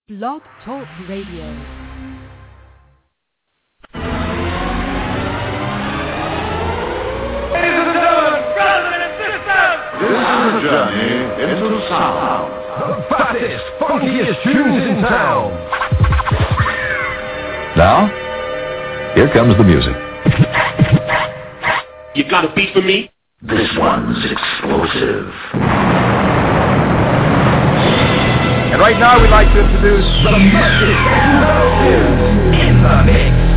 Blog Talk Radio. This is a journey into sound. The fattest, funkiest tunes in town. Now, here comes the music. You got a beat for me? This one's explosive. And right now we'd like to introduce the in the mix.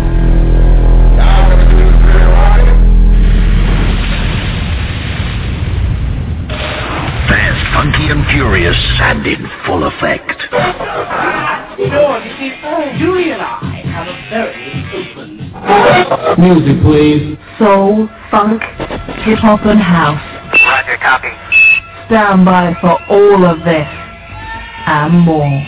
Fast, funky and furious, and in full effect. Sure, you see, Julie and I have a very open... Music, please. Soul, funk, hip-hop and house. Roger, copy. Stand by for all of this and more.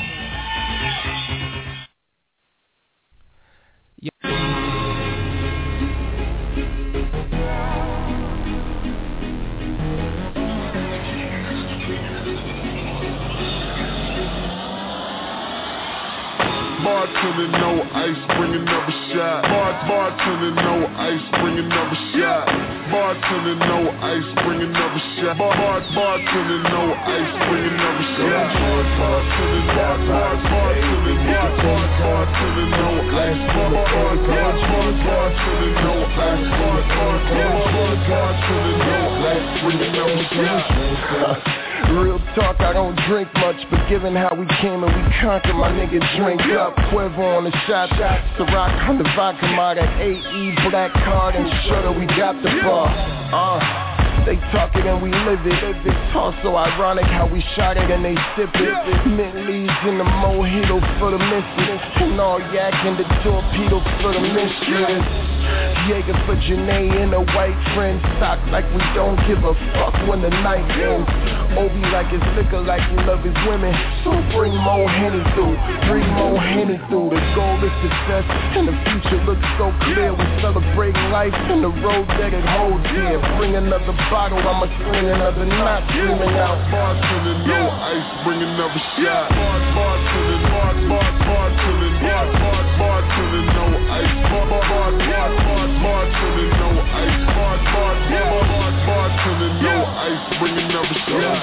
Bartender, no ice, bring another shot. Bartender, no ice, bring another shot. Bartender, no ice, bring another shot. Bartender, no ice, bring another shot. Bartender, no ice, bartender, no ice, bring another shot. Real talk, I don't drink much, but given how we came and we conquered, my nigga drink up. Cuervo on the shot, Ciroc on the vodka, that AE, black card, and shutter, we got the bar. They talk it and we live it. It's also ironic how we shot it and they sip it. Mint leaves in the mojito for the missus, and all yak in the torpedo for the mistress. Jaeger for Janae and a white friend. Stock like we don't give a fuck when the night ends. Obi like his liquor, like he love his women. So bring more Henny through, bring more Henny through. The goal is success and the future looks so clear. We celebrate life and the road that it holds dear. Bring another bottle, I'ma swing another knot. Screaming out, bartender, no ice, bring another shot. Bartender, no ice, bartender, no ice, bartender, no ice, bring another shot.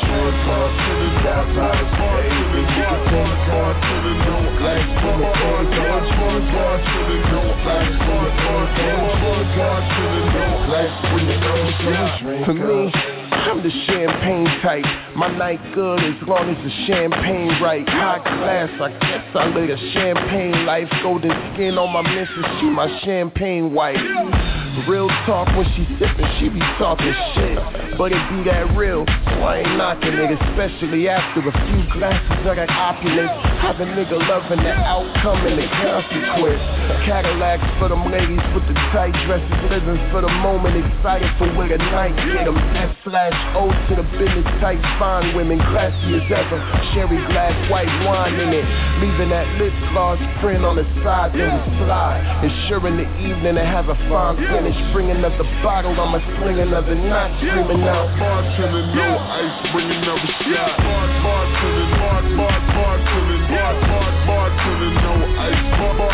For me, I'm the champagne type. My night good as long as the champagne right. High class, I guess I live a champagne life. Golden skin on my missus, she my champagne wife. Real talk, when she sippin', she be talking shit. But it be that real, so I ain't knocking it. Especially after a few glasses of that opulence. Have a nigga loving the outcome and the consequence. Cadillacs for them ladies with the tight dresses. Living for the moment, excited for where the night get them. S/O to the business type, fine women, classy as ever. Sherry glass, white wine in it. Leaving that lip gloss print on the side, then we slide. Ensuring the evening to have a fine finish. Bring another bottle, I'ma sling another knot. Screaming out, bartender, no ice, bring another shot. Bartender, no ice, bartender, no ice, bartender, no ice,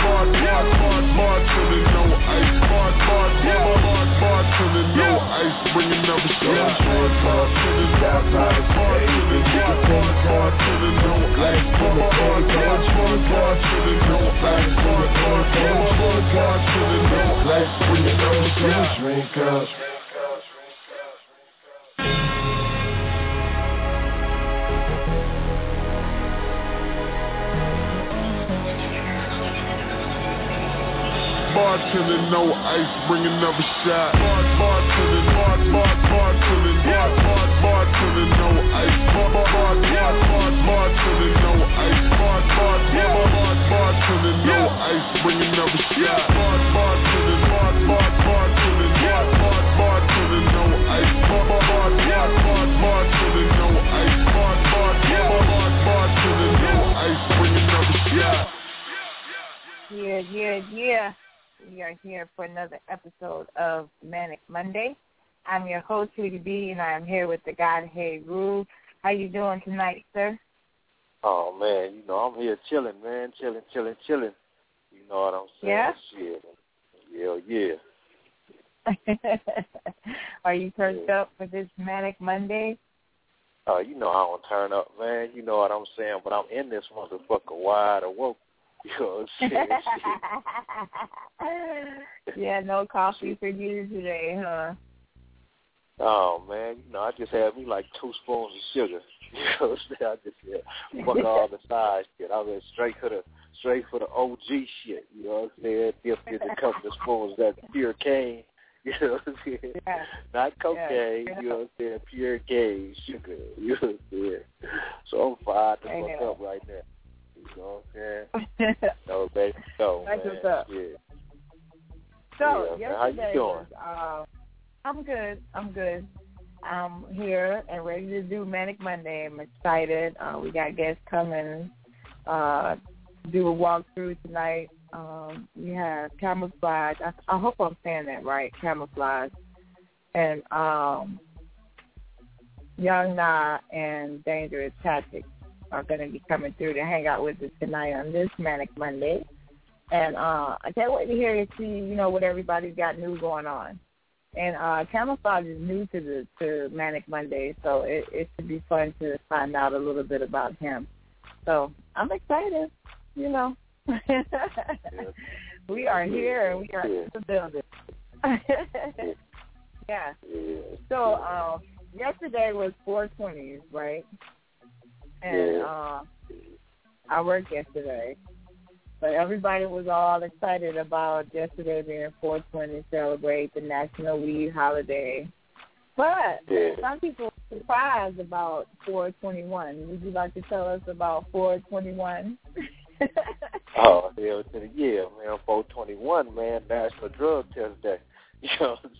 bring another shot. Bartender, no ice, bartender, no ice, bring another shot. Drink up. Bartender, no ice, bring another shot. Bartender, no ice, bartender, no ice, bartender, no ice, bring another shot. Bartender, no ice, bartender, no ice, bartender, no ice, bring another shot. Yeah. We are here for another episode of Manic Monday. I'm your host, Sweetie B, and I am here with the God Hey Rule. How you doing tonight, sir? Oh, man, you know, I'm here chilling, man, chilling. You know what I'm saying? Yeah? Shit. Yeah. Are you turned up for this Manic Monday? You know I don't turn up, man. You know what I'm saying? But I'm in this motherfucker wide awoke. You know what I'm saying? Yeah, no coffee for you today, huh? Oh, man, you know, I just had me like 2 spoons of sugar. You know what I'm saying? I just said, fuck all the side shit. I went straight for the OG shit. You know what I'm saying? Dipped in a couple of spoons of that pure cane. You know what I'm saying? Yeah. Not cocaine, you know what I'm saying? Pure cane, sugar. You know what I'm saying? So I'm fired the fuck up right now. You know what I'm saying? No, baby, no, that's man. What's up. Yeah. So, yeah, how you doing? I'm good. I'm here and ready to do Manic Monday. I'm excited. We got guests coming do a walkthrough tonight. We have Camouflage. I hope I'm saying that right, Camouflage. And Young Na and Dangerous Tactics are going to be coming through to hang out with us tonight on this Manic Monday. And I can't wait to hear and see, you know, what everybody's got new going on. And Camouflage is new to Manic Monday, so it should be fun to find out a little bit about him. So I'm excited, you know. We are here and we are in the building. Yeah. So yesterday was 420s, right? And I worked yesterday. But everybody was all excited about yesterday being 420, celebrate the National Weed Holiday. But some people were surprised about 421. Would you like to tell us about 421? Oh, hell to the yeah, man. 421, man, National Drug Test Day. You know what I'm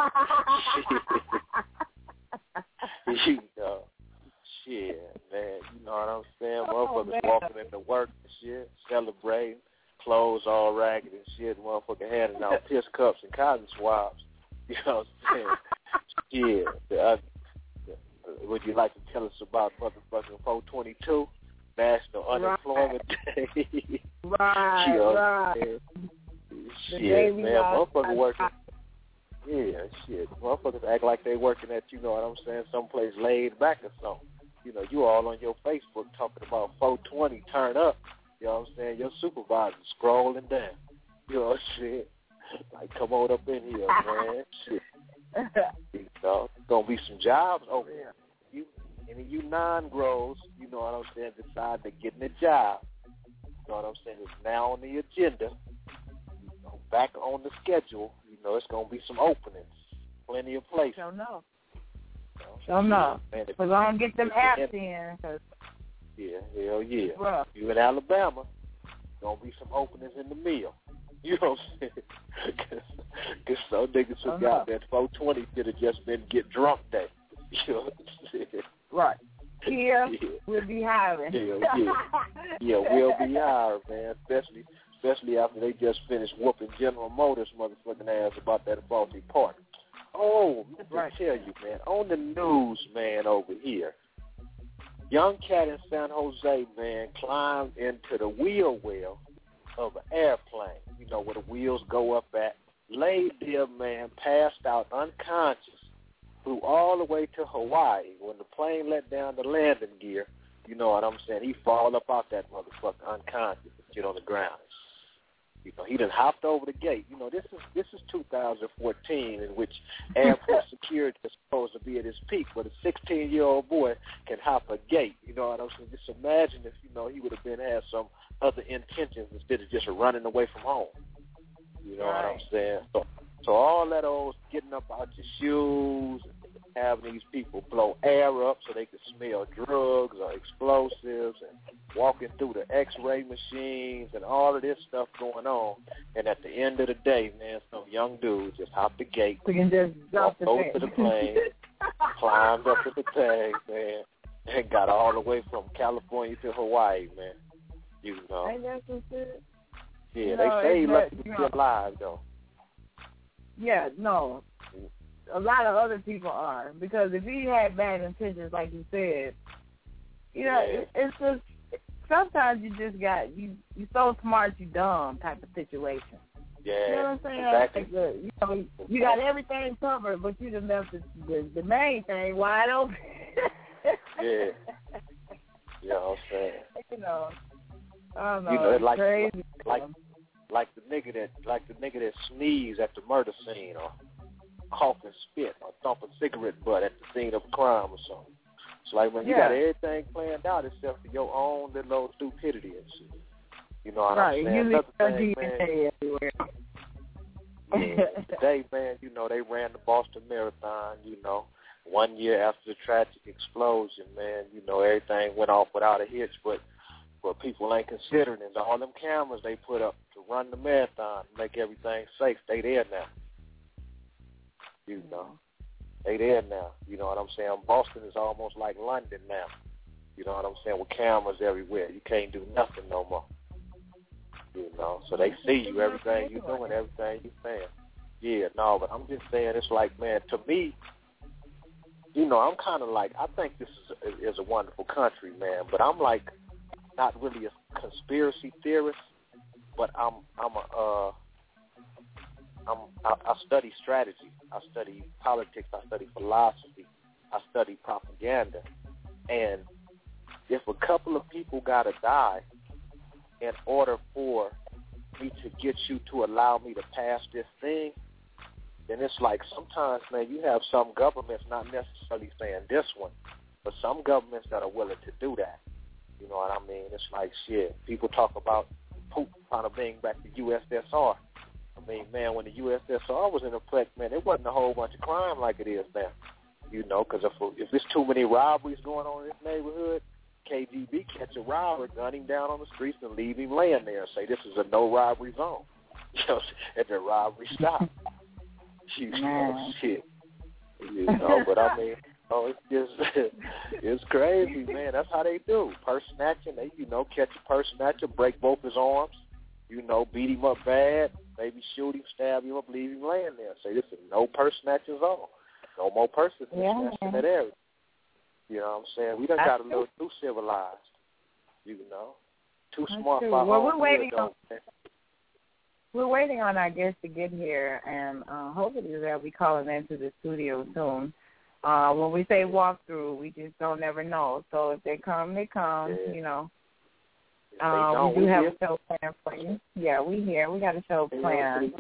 saying? You know. Shit, man, you know what I'm saying? Motherfuckers walking into work and shit, celebrating, clothes all ragged and shit, motherfucker handing out piss cups and cotton swabs. You know what I'm saying? Yeah. Would you like to tell us about motherfucking 422, National Unemployment Day? Right, you know right. Shit, man, motherfucker working. Yeah, shit. Motherfuckers act like they working at, you know what I'm saying, someplace laid back or something. You know, you all on your Facebook talking about 420, turn up. You know what I'm saying? Your supervisor scrolling down. You know what I'm saying? Like, come on up in here, man. Shit. You know, gonna be some jobs over here. Any of you non-gros, you know what I'm saying, decide to get in a job. You know what I'm saying? It's now on the agenda. You know, back on the schedule. You know, it's gonna be some openings. Plenty of places. Don't know. Because I don't get them apps in. Yeah, hell yeah. Rough. You in Alabama, gonna be some openings in the mill. You know what I'm saying? Because some niggas forgot that 420 should have just been get drunk day. You know what I'm saying? Right. Here, we'll be hiring. Yeah, we'll be hiring, man. Especially after they just finished whooping General Motors' motherfucking ass about that faulty part. Oh, let me tell you, man, on the news, man, over here, young cat in San Jose, man, climbed into the wheel well of an airplane, you know, where the wheels go up at, laid there, man, passed out unconscious, flew all the way to Hawaii. When the plane let down the landing gear, you know what I'm saying, he fall up out that motherfucker unconscious and get on the ground. You know, he done hopped over the gate. You know, this is 2014, in which airport security is supposed to be at its peak, but a 16-year-old boy can hop a gate. You know what I'm saying? Just imagine if, you know, he would have had some other intentions instead of just running away from home. You know what I'm saying? So all that old getting up out your shoes, having these people blow air up so they can smell drugs or explosives, and walking through the X-ray machines and all of this stuff going on. And at the end of the day, man, some young dude just hopped the gate, walked over to the plane, climbed up to the thing, man, and got all the way from California to Hawaii, man. You know. Ain't that some shit? Yeah, they say he lucky to be alive, though. Yeah, no. A lot of other people are, because if he had bad intentions, like you said, you know, it's just sometimes you just got you so smart you dumb type of situation. Yeah, you know what I'm saying? exactly. Like, you got everything covered, but you just left the main thing wide open. Yeah. You know what I'm saying? I don't know, like crazy. Like the nigga that sneezed at the murder scene, or cough and spit, or thump a cigarette butt at the scene of a crime or something. It's like when you got everything planned out except for your own little stupidity and shit. You know what I'm saying? Another thing, man. everywhere. Yeah, today, man, they ran the Boston Marathon, 1 year after the tragic explosion, man, everything went off without a hitch, but people ain't considering it. All them cameras they put up to run the marathon, make everything safe, they there now. They there now. You know what I'm saying? Boston is almost like London now. You know what I'm saying? With cameras everywhere. You can't do nothing no more. So they see you, everything you doing, everything you saying. Yeah, no, but I'm just saying, it's like, man, to me, I'm kind of like, I think this is a wonderful country, man, but I'm like not really a conspiracy theorist, but I study strategy, I study politics, I study philosophy, I study propaganda, and if a couple of people gotta die in order for me to get you to allow me to pass this thing, then it's like sometimes, man, you have some governments, not necessarily saying this one, but some governments that are willing to do that. You know what I mean? It's like, shit, people talk about Putin trying to bring back the USSR. I mean, man, when the USSR was in effect, man, it wasn't a whole bunch of crime like it is now. Because if there's too many robberies going on in this neighborhood, KGB catch a robber, gun him down on the streets, and leave him laying there and say, this is a no-robbery zone. And the robbery stopped. Shit. But I mean, it's just, it's crazy, man. That's how they do. Purse snatching, they, catch a purse snatcher, break both his arms, beat him up bad, maybe shoot him, stab him up, leave him laying there. Say, this is no purse snatching zone. No more purses snatched in that area. You know what I'm saying? We done got a little too civilized, too smart for our own good. We're waiting on our guests to get here, and hopefully they'll be calling into the studio soon. When we say walkthrough, we just don't never know. So if they come, they come, We do have a show planned for you. Yeah, we here. We got a show planned.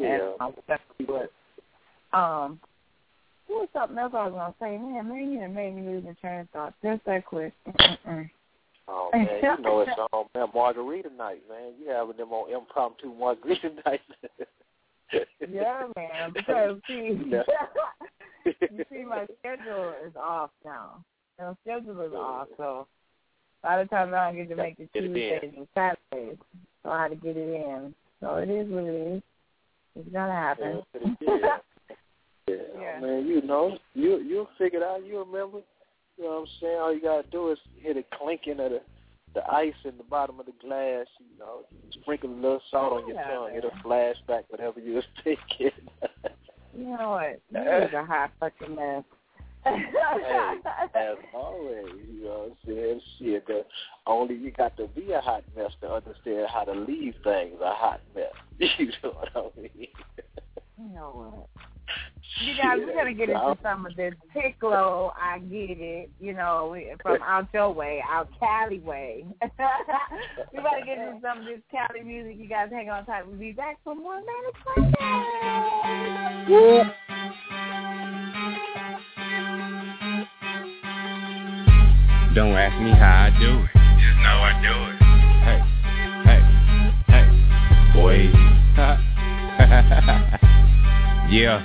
What was something else I was going to say? Man, you made me lose my train of thought just that quick. Oh, man, it's man, margarita night, man. You having them on impromptu margarita night. Yeah, man, because, you see, my schedule is off now. My schedule is off, so a lot of times I don't get to make the Tuesdays and Saturdays, so I had to get it in. So it is what it is. It's going to happen. Yeah, man, you'll figure it out. You remember. You know what I'm saying? All you got to do is hit a clinking of the ice in the bottom of the glass, sprinkle a little salt on your tongue. It'll flash back whatever you was thinking. You know what? This is a hot fucking mess. Hey, as always, you know what I'm saying? Shit, only you got to be a hot mess to understand how to leave things a hot mess. You know what I mean? You know what? You guys, we're going to get into some of this Piccolo, I get it, from out your way, out Cali way. We got to get into some of this Cali music. You guys hang on tight. We'll be back for more Manic Monday. Don't ask me how I do it. Just know I do it. Hey, boy. Yeah.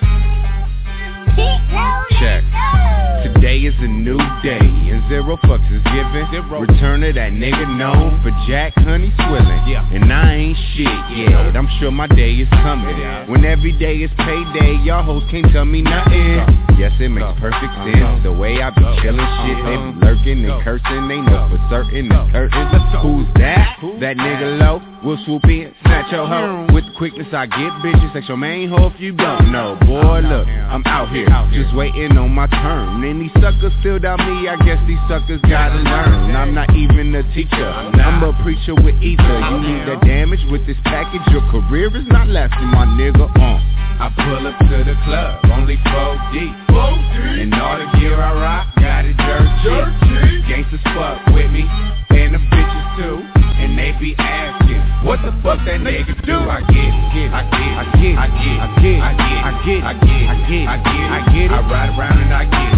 Check. Today is a new day, and zero fucks is given. Return of that nigga known for Jack Honey Swillin'. And I ain't shit yet. I'm sure my day is coming. When every day is payday, y'all hoes can't tell me nothing. Yes, it makes perfect sense. The way I be chillin' shit, they be lurking and cursing. They know for certain it's curtains. Who's that? That nigga low. We'll swoop in, snatch your hoe. With the quickness I get, bitches, sex your main hoe if you don't know. Boy, look, I'm out here, just waiting on my turn. Any suckers still doubt me, I guess these suckers gotta learn. I'm not even a teacher, I'm a preacher with ether. You need the damage with this package, your career is not lasting, my nigga. I pull up to the club, only 4 deep. And all the gear I rock, got it dirt cheap. Gangsters fuck with me, and the bitches too. And they be asking, what the fuck that nigga do? I get it. I ride around and I get it.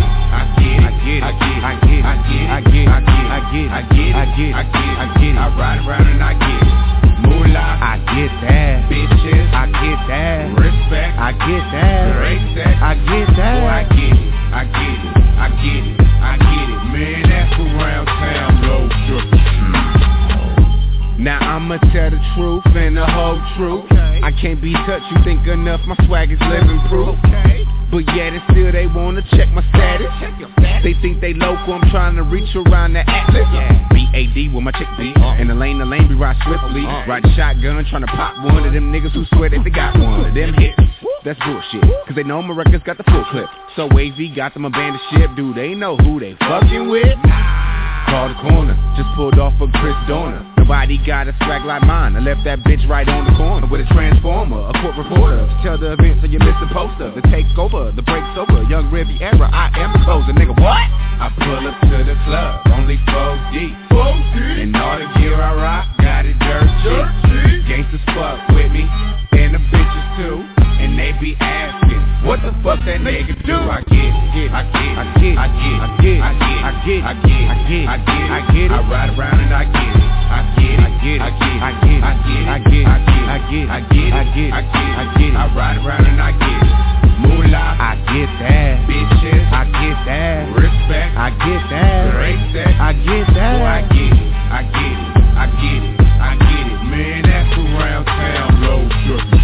I ride around and I get it. Moolah, I get that. Bitches, I get that. Respect, I get that. Respect, I get that. Boy, I get it. Man, that's around town, low sugar. Now I'ma tell the truth and the whole truth. I can't be touched, you think enough, my swag is living proof. But yet and still they wanna check my status. They think they local, I'm trying to reach around the atlas. B.A.D. with my chick B. In the lane, we ride swiftly. Ride shotgun, trying to pop one of them niggas who swear that they got one of them hits. That's bullshit, cause they know my records got the full clip. So AZ got them abandoned ship, do they know who they fucking with? Call the corner, just pulled off of Chris Dorner. Nobody got a swag like mine, I left that bitch right on the corner with a transformer, a court reporter to tell the event so you miss the poster. The takeover, the break's over, Young Riviera, I am the closer, nigga, what? I pull up to the club, only 4 deep. And all the gear I rock, got it dirt cheap. Gangsters fuck with me, and the bitches too. And they be asking, what the fuck that nigga do? I get it. I ride around and I get it. I ride around and I get it. Moolah, I get that. Bitches, I get that. Respect, I get that. Respect, I get that. Boy, I get it. Man, that's around town, low sugar.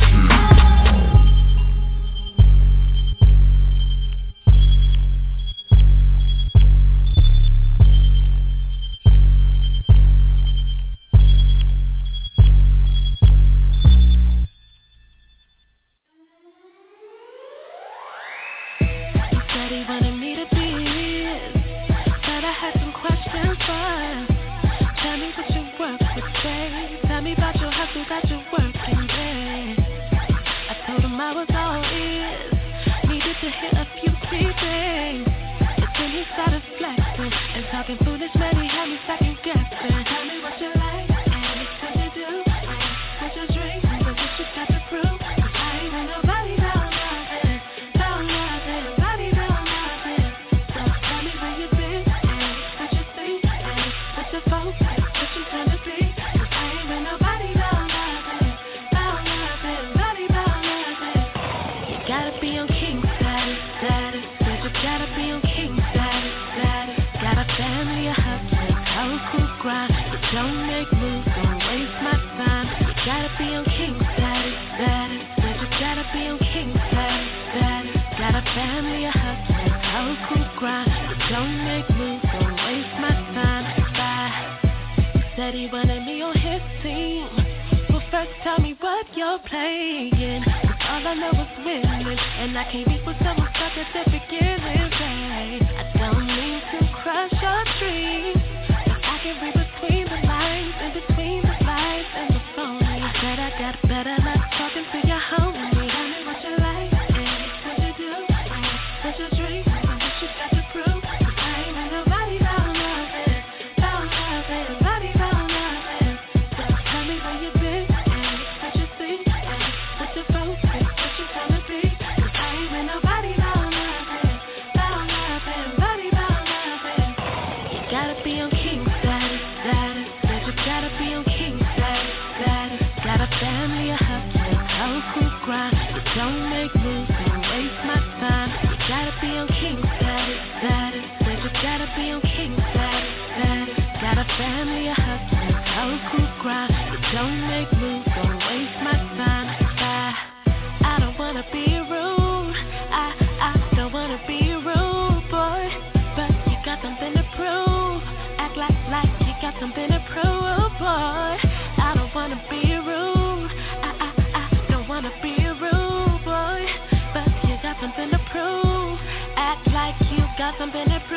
Something to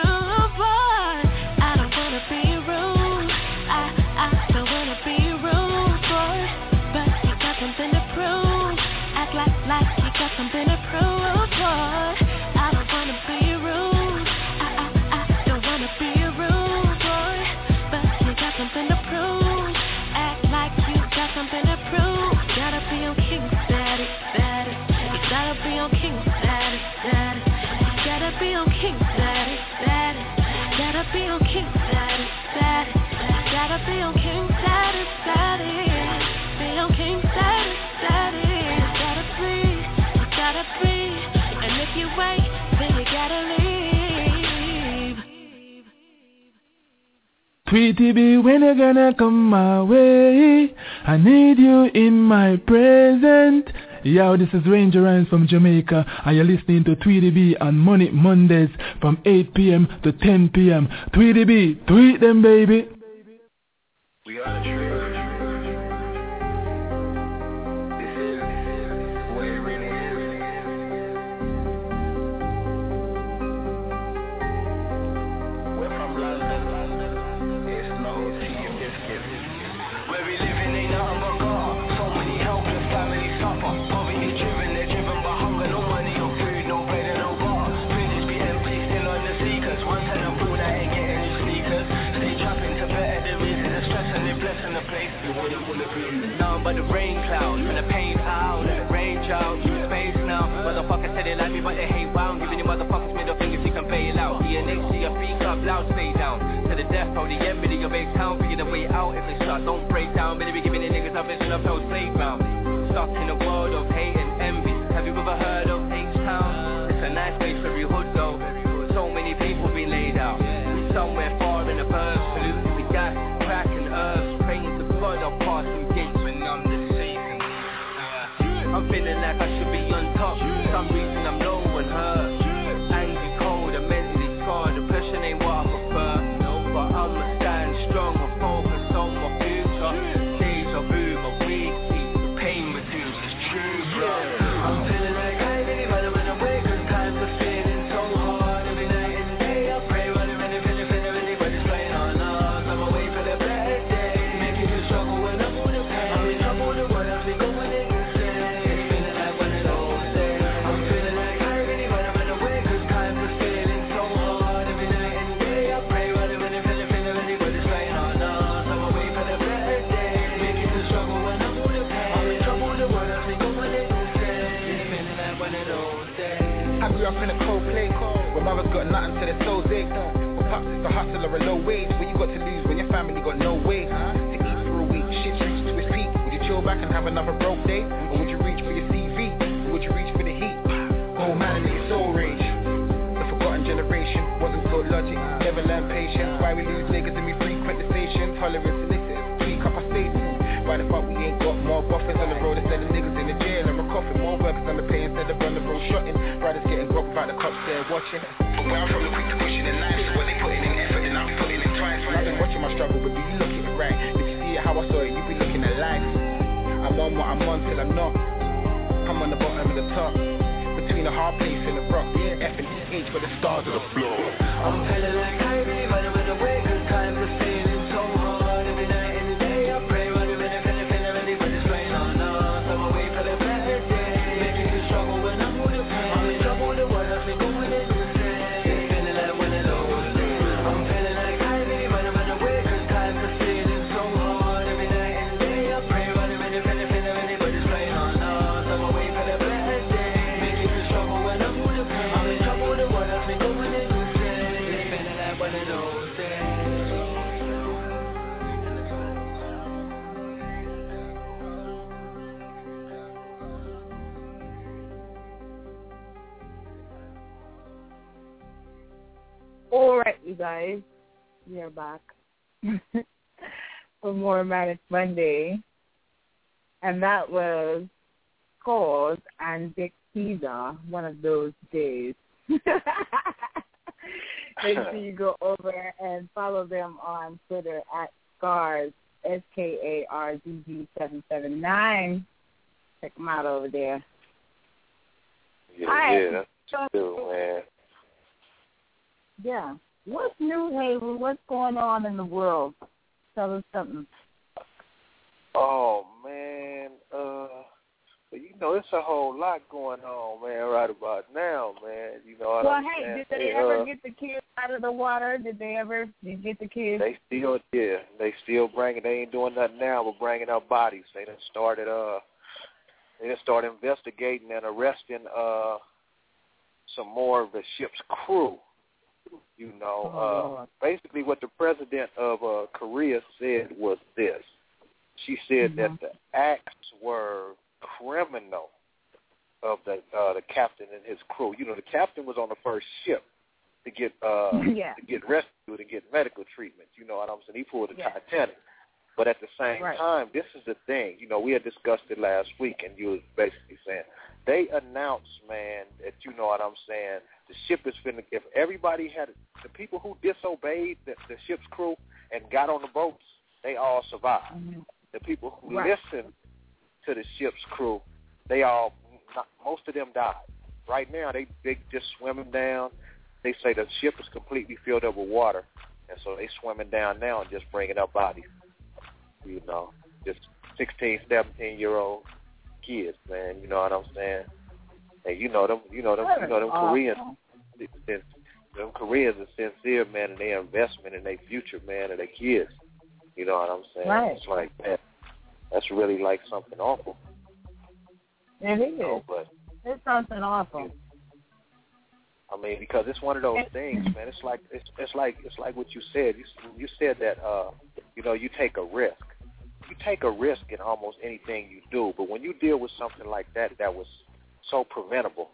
on king status, status. Gotta be on king status, status. Be on king status, status. Gotta breathe, and if you wait, then you gotta leave. Tweety B, when you gonna come my way? I need you in my present. Yo, this is Ranger Rhymes from Jamaica, and you're listening to Tweety B on Money Mondays from 8 p.m. to 10 p.m. Tweety B, tweet them, baby. We are the truth. This is what it really is. We're from London. It's no tea and biscuits. Where we living ain't nothing but God. So many helpless families suffer. Poverty driven, they're driven by hunger. No money, no food, no bread and no bar. Fridges be empty, still on the sneakers. One tenner food, I ain't getting any sneakers. Stay trapping to better the reason. The stress and the blessing the place. Nothing but the rain clouds and the pain out. Let it range out through space now. Motherfuckers say they like me, but they hate wow. I'm giving you motherfuckers middle fingers, you can bail out. DNHC, your feet up, loud, stay down. To the death row, the end of your base town. Figure the way out if they shut, don't break down. Better be giving the niggas a vision of hell's playground. Stuck in a world of hate and envy. Have you ever heard of H-Town? It's a nice place for every hood though. So many people been laid out. We somewhere far in the burbs, polluted with gas, crack and herbs. Praying to God I'll pass some gates when I'm deceasing. I'm feeling like I should be on top. For some reason I'm low and hurt. Angry, cold, and mentally scarred. Depression ain't what I prefer. But I'ma stand strong and focus on my future. Deja vu, my weak teeth. The pain reduces, it's true, bro. I'm feeling like I really wanna run away. Cause times are feeling so hard. Every night and day I pray. Running, really, but it's playing on us. I'm away for the bad day. Making me struggle when I'm on the pain. I'm in trouble, the world I've been going insane. It's feeling like one of those days. I'm feeling like I really wanna run away. Cause times are feeling so hard. Every night and day I pray. Running, really, but it's playing on us. I'm away for the bad day. Making me struggle when I'm on the pain. I'm in trouble, the world I've been going insane. It's feeling like one of those days. I grew up in a cold place where mother's got nothing to their soul's ache. Well, pops is the hustler a low wage. What you got to lose when your family got no way to eat for a week? Shit's reached to its peak. Would you chill back and have another broke day? Or would you reach for your CV? Or would you reach for the heat? Old man and your soul rage. The forgotten generation wasn't taught logic, never learned patience. Why we lose niggas and we frequent the station? Tolerance solicitors, tweak up our status. Why the fuck we ain't got more buffers on the road instead of niggas in the jail and a coffin? More workers on the pay instead of on the road shotting. Brothers getting got without the cops there watching. From where I'm from, the quick to pushing the knife. So when they putting in effort and I'm putting in twice. I've been watching my struggle, but do you look at it right? If you see it how I saw it, you be looking at life. I'm on what I'm on till I'm not. I'm on the bottom of the top. Between a hard place and a rock. F and H for the stars of the floor. I'm feeling like I really wanna run away. Cause times are feeling so hard. Every night and day I pray. Running, really, but it's playing on us. I'm away for the bad day. Making me struggle when I'm on the pain. I'm in trouble, the world I've been going insane. It's feeling like one of those days. I'm feeling like I really wanna run away. Cause times are feeling so hard. Every night and day I pray. Running, really, but it's playing on us. I'm away for the bad day. Making me struggle when I'm on the pain. I'm in trouble, the world I've been going insane. It's feeling like one of those days. All right, you guys, we are back for more Manic Monday, and that was Cause and Dick Caesar, one of those days. Make sure you go over and follow them on Twitter at Scars, SKARGG779. Check them out over there. Yeah, that's true, man. Yeah. What's new, Haven? What's going on in the world? Tell us something. Oh, man. It's a whole lot going on, man, right about now, man. You know what I'm saying? Well, hey, did they ever get the kids out of the water? Did you get the kids? They still bringing, they ain't doing nothing now but bringing up bodies. They done started investigating and arresting some more of the ship's crew. You know, basically what the president of Korea said was this. She said that the acts were criminal of the captain and his crew. You know, the captain was on the first ship to get rescued and get medical treatment. You know what I'm saying? He pulled the Titanic. But at the same time, this is the thing. You know, we had discussed it last week, and you was basically saying they announced, man, that you know what I'm saying. The ship is finna. If everybody had the people who disobeyed the ship's crew and got on the boats, they all survived. The people who listened to the ship's crew, most of them died. Right now, they just swimming down. They say the ship is completely filled up with water, and so they swimming down now and just bringing up bodies. You know, just 16, 17-year-old kids, man. You know what I'm saying? And you know them Koreans. Them Koreans are sincere, man, in their investment in their future, man, and their kids. You know what I'm saying? Right. It's like, man, that's really like something awful. It is. But it's something awful. I mean, because it's one of those things, man. It's like what you said. You said that you know, you take a risk. You take a risk in almost anything you do, but when you deal with something like that was so preventable,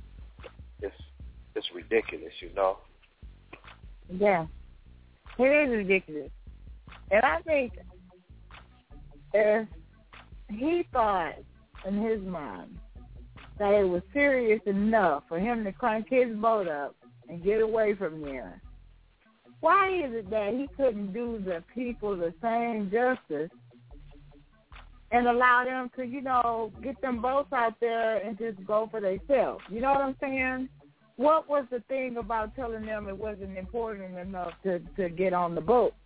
it's ridiculous, you know. Yeah, it is ridiculous, and I think if he thought in his mind that it was serious enough for him to crank his boat up and get away from there, why is it that he couldn't do the people the same justice and allow them to, you know, get them boats out there and just go for themselves? You know what I'm saying? What was the thing about telling them it wasn't important enough to get on the boat?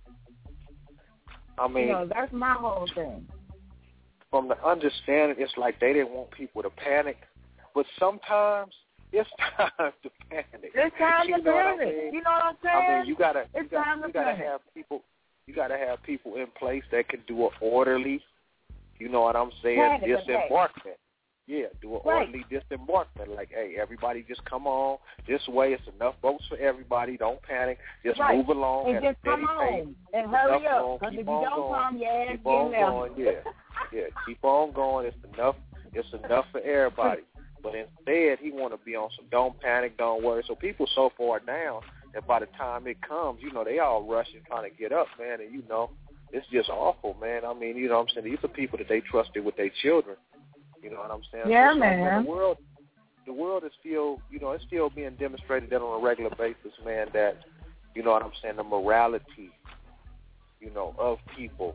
I mean, you know, that's my whole thing. From the understanding, it's like they didn't want people to panic, but sometimes it's time to panic. It's time to panic. You know what I'm saying? I mean, you gotta have people. You gotta have people in place that can do an orderly. You know what I'm saying? Disembarkment. Yeah, do an orderly disembarkment. Like, hey, everybody just come on this way. It's enough boats for everybody. Don't panic. Just move along and just come on and hurry up. Because if you don't come, your ass keep on going. Yeah, keep on going. It's enough for everybody. But instead, he want to be on some don't panic, don't worry. So people so far down that by the time it comes, you know, they all rushing trying to get up, man. And, you know, it's just awful, man. I mean, you know what I'm saying? These are people that they trusted with their children. You know what I'm saying? Yeah, so man. The world is still, you know, it's still being demonstrated that on a regular basis, man, that, you know what I'm saying, the morality, you know, of people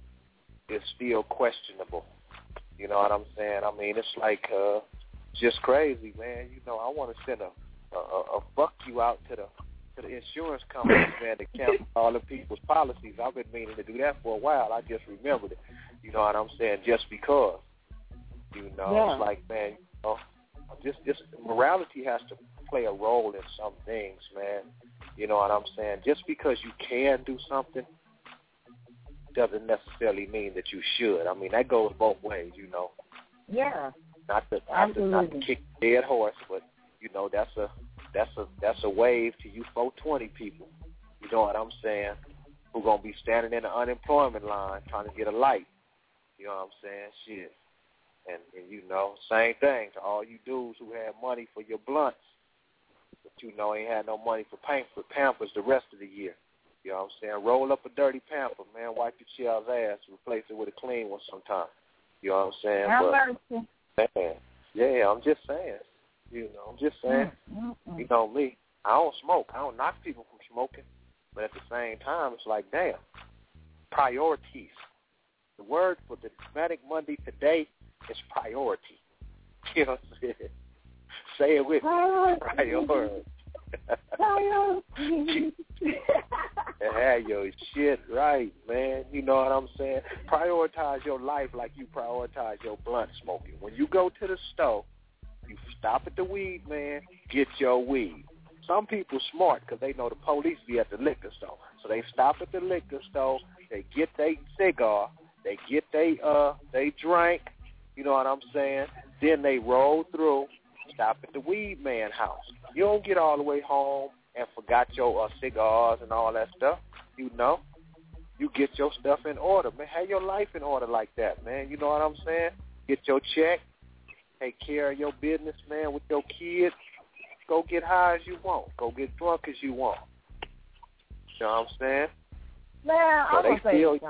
is still questionable. You know what I'm saying? I mean, it's like just crazy, man. You know, I want to send a fuck you out to the insurance companies, man, to cancel all the people's policies. I've been meaning to do that for a while. I just remembered it. You know what I'm saying? Just because. You know, it's like, man, you know, just morality has to play a role in some things, man. You know what I'm saying? Just because you can do something doesn't necessarily mean that you should. I mean, that goes both ways, you know. Yeah. Not to kick the dead horse, but you know, that's a wave to you 420 people. You know what I'm saying? Who gonna be standing in the unemployment line trying to get a light. You know what I'm saying? Shit. And you know, same thing to all you dudes who had money for your blunts, but you know ain't had no money for Pampers the rest of the year. You know what I'm saying? Roll up a dirty Pamper, man. Wipe your child's ass. Replace it with a clean one sometime. You know what I'm saying? Man, yeah, I'm just saying. You know, I'm just saying. You know me. I don't smoke. I don't knock people from smoking. But at the same time, it's like, damn. Priorities. The word for the Dramatic Monday today is priority. You know what I'm saying? Say it with me. Priority. And have your shit right, man. You know what I'm saying? Prioritize your life like you prioritize your blunt smoking. When you go to the store, you stop at the weed man, get your weed. Some people smart because they know the police be at the liquor store. So they stop at the liquor store, they get their cigar, they get they drink, you know what I'm saying? Then they roll through, stop at the weed man house. You don't get all the way home and forgot your cigars and all that stuff, you know, you get your stuff in order, man. Have your life in order like that, man. You know what I'm saying? Get your check, take care of your business, man, with your kids. Go get high as you want. Go get drunk as you want. You know what I'm saying? Man, so I'm going to say something.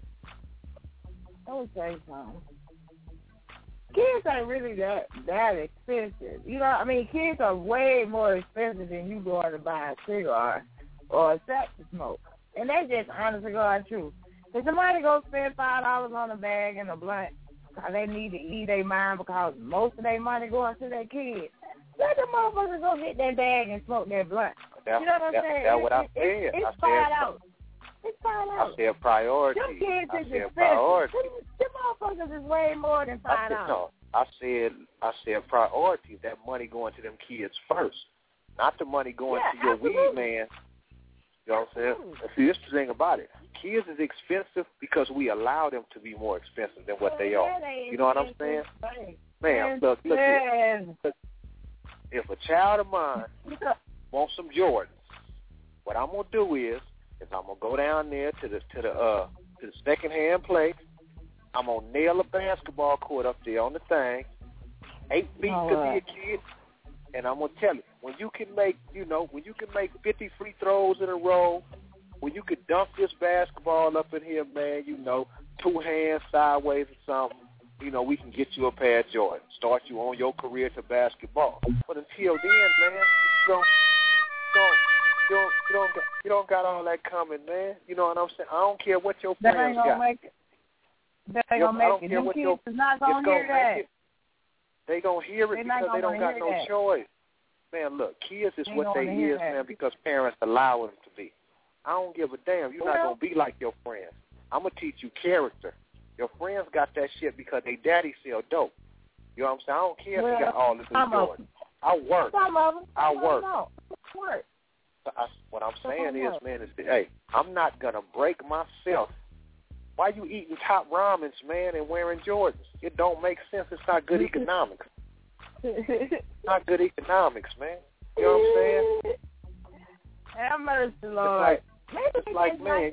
I would say something. Kids ain't really that expensive. You know, I mean, kids are way more expensive than you going to buy a cigar or a sack to smoke. And that's just honest to God truth. If somebody go spend $5 on a bag and a blunt, they need to eat their mind because most of their money going to their kids. Let the motherfuckers go get that bag and smoke that blunt. You know what I'm saying? That's what I said. It's $5. It's $5. I said priority. Them kids is expensive. Priority. Them motherfuckers is way more than $5. I said priority. That money going to them kids first, not the money going to your weed man. You know what I'm saying? See, this is the thing about it. Kids is expensive because we allow them to be more expensive than what they are. You know what I'm saying? Man, look here. If a child of mine wants some Jordans, what I'm gonna do is I'm gonna go down there to the secondhand place. I'm gonna nail a basketball court up there on the thing. 8 feet to be a kid, and I'm gonna tell you when you can make 50 free throws in a row, when you could dunk this basketball up in here, man, 2 hands sideways or something. We can get you a pair of Jordans, start you on your career to basketball. But until then, man, you don't got all that coming, man. You know what I'm saying? I don't care what your friends got. That ain't gonna make it. Them kids is not gonna hear that. They gonna hear it because they don't got no choice. Man, look, kids is what they is, man, because parents allow them to be. I don't give a damn. You're not gonna be like your friends. I'm gonna teach you character. Your friends got that shit because they daddy sell dope. You know what I'm saying? I don't care if you got all this Jordan. I work. I work. What I'm saying is, man, I'm not gonna break myself. Why you eating top ramens, man, and wearing Jordans? It don't make sense. It's not good economics. Not good economics, man. You know what I'm saying? Have mercy, Lord. It's like man,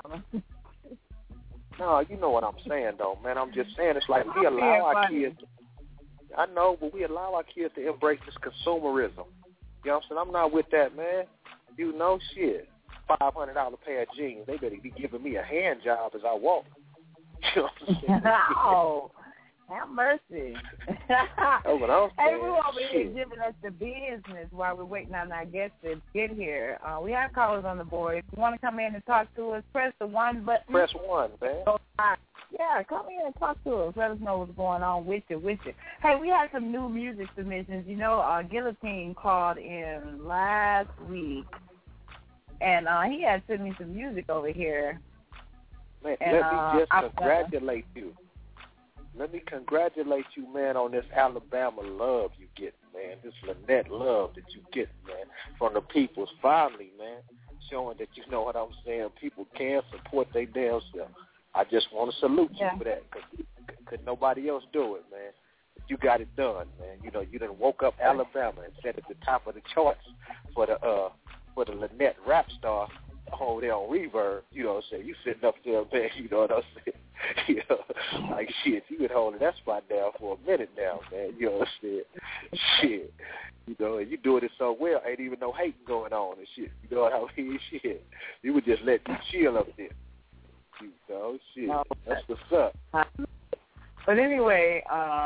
No, you know what I'm saying, though, man. I'm just saying it's like we allow our kids. I know, but we allow our kids to embrace this consumerism. You know what I'm saying? I'm not with that, man. Shit. $500 pair of jeans. They better be giving me a hand job as I walk. You know what I'm saying? Oh, have mercy. Hey, we over here giving us the business while we're waiting on our guests to get here. We have callers on the board. If you want to come in and talk to us, press the 1 button. Press 1, man. Yeah, come in and talk to us. Let us know what's going on with you. Hey, we had some new music submissions. Guillotine called in last week, and he had sent me some music over here. Man, let me just congratulate you. Let me congratulate you, man, on this Alabama love you get, man. This Lynette love that you get, man, from the peoples. Finally, man, showing that you know what I'm saying. People can support their damn self. I just want to salute you for that, because could nobody else do it, man. You got it done, man. You done woke up Alabama and set at the top of the charts for the Lynette rap star over there on Reverb. You know what I'm saying? You sitting up there, man. You know what I'm saying? Like shit, you been holding that spot down for a minute now, man. You know what I'm saying? Shit. And you doing it so well, ain't even no hating going on and shit. You know what I mean? Shit. You would just let you chill up there. Shit. No, that's what's up. But anyway,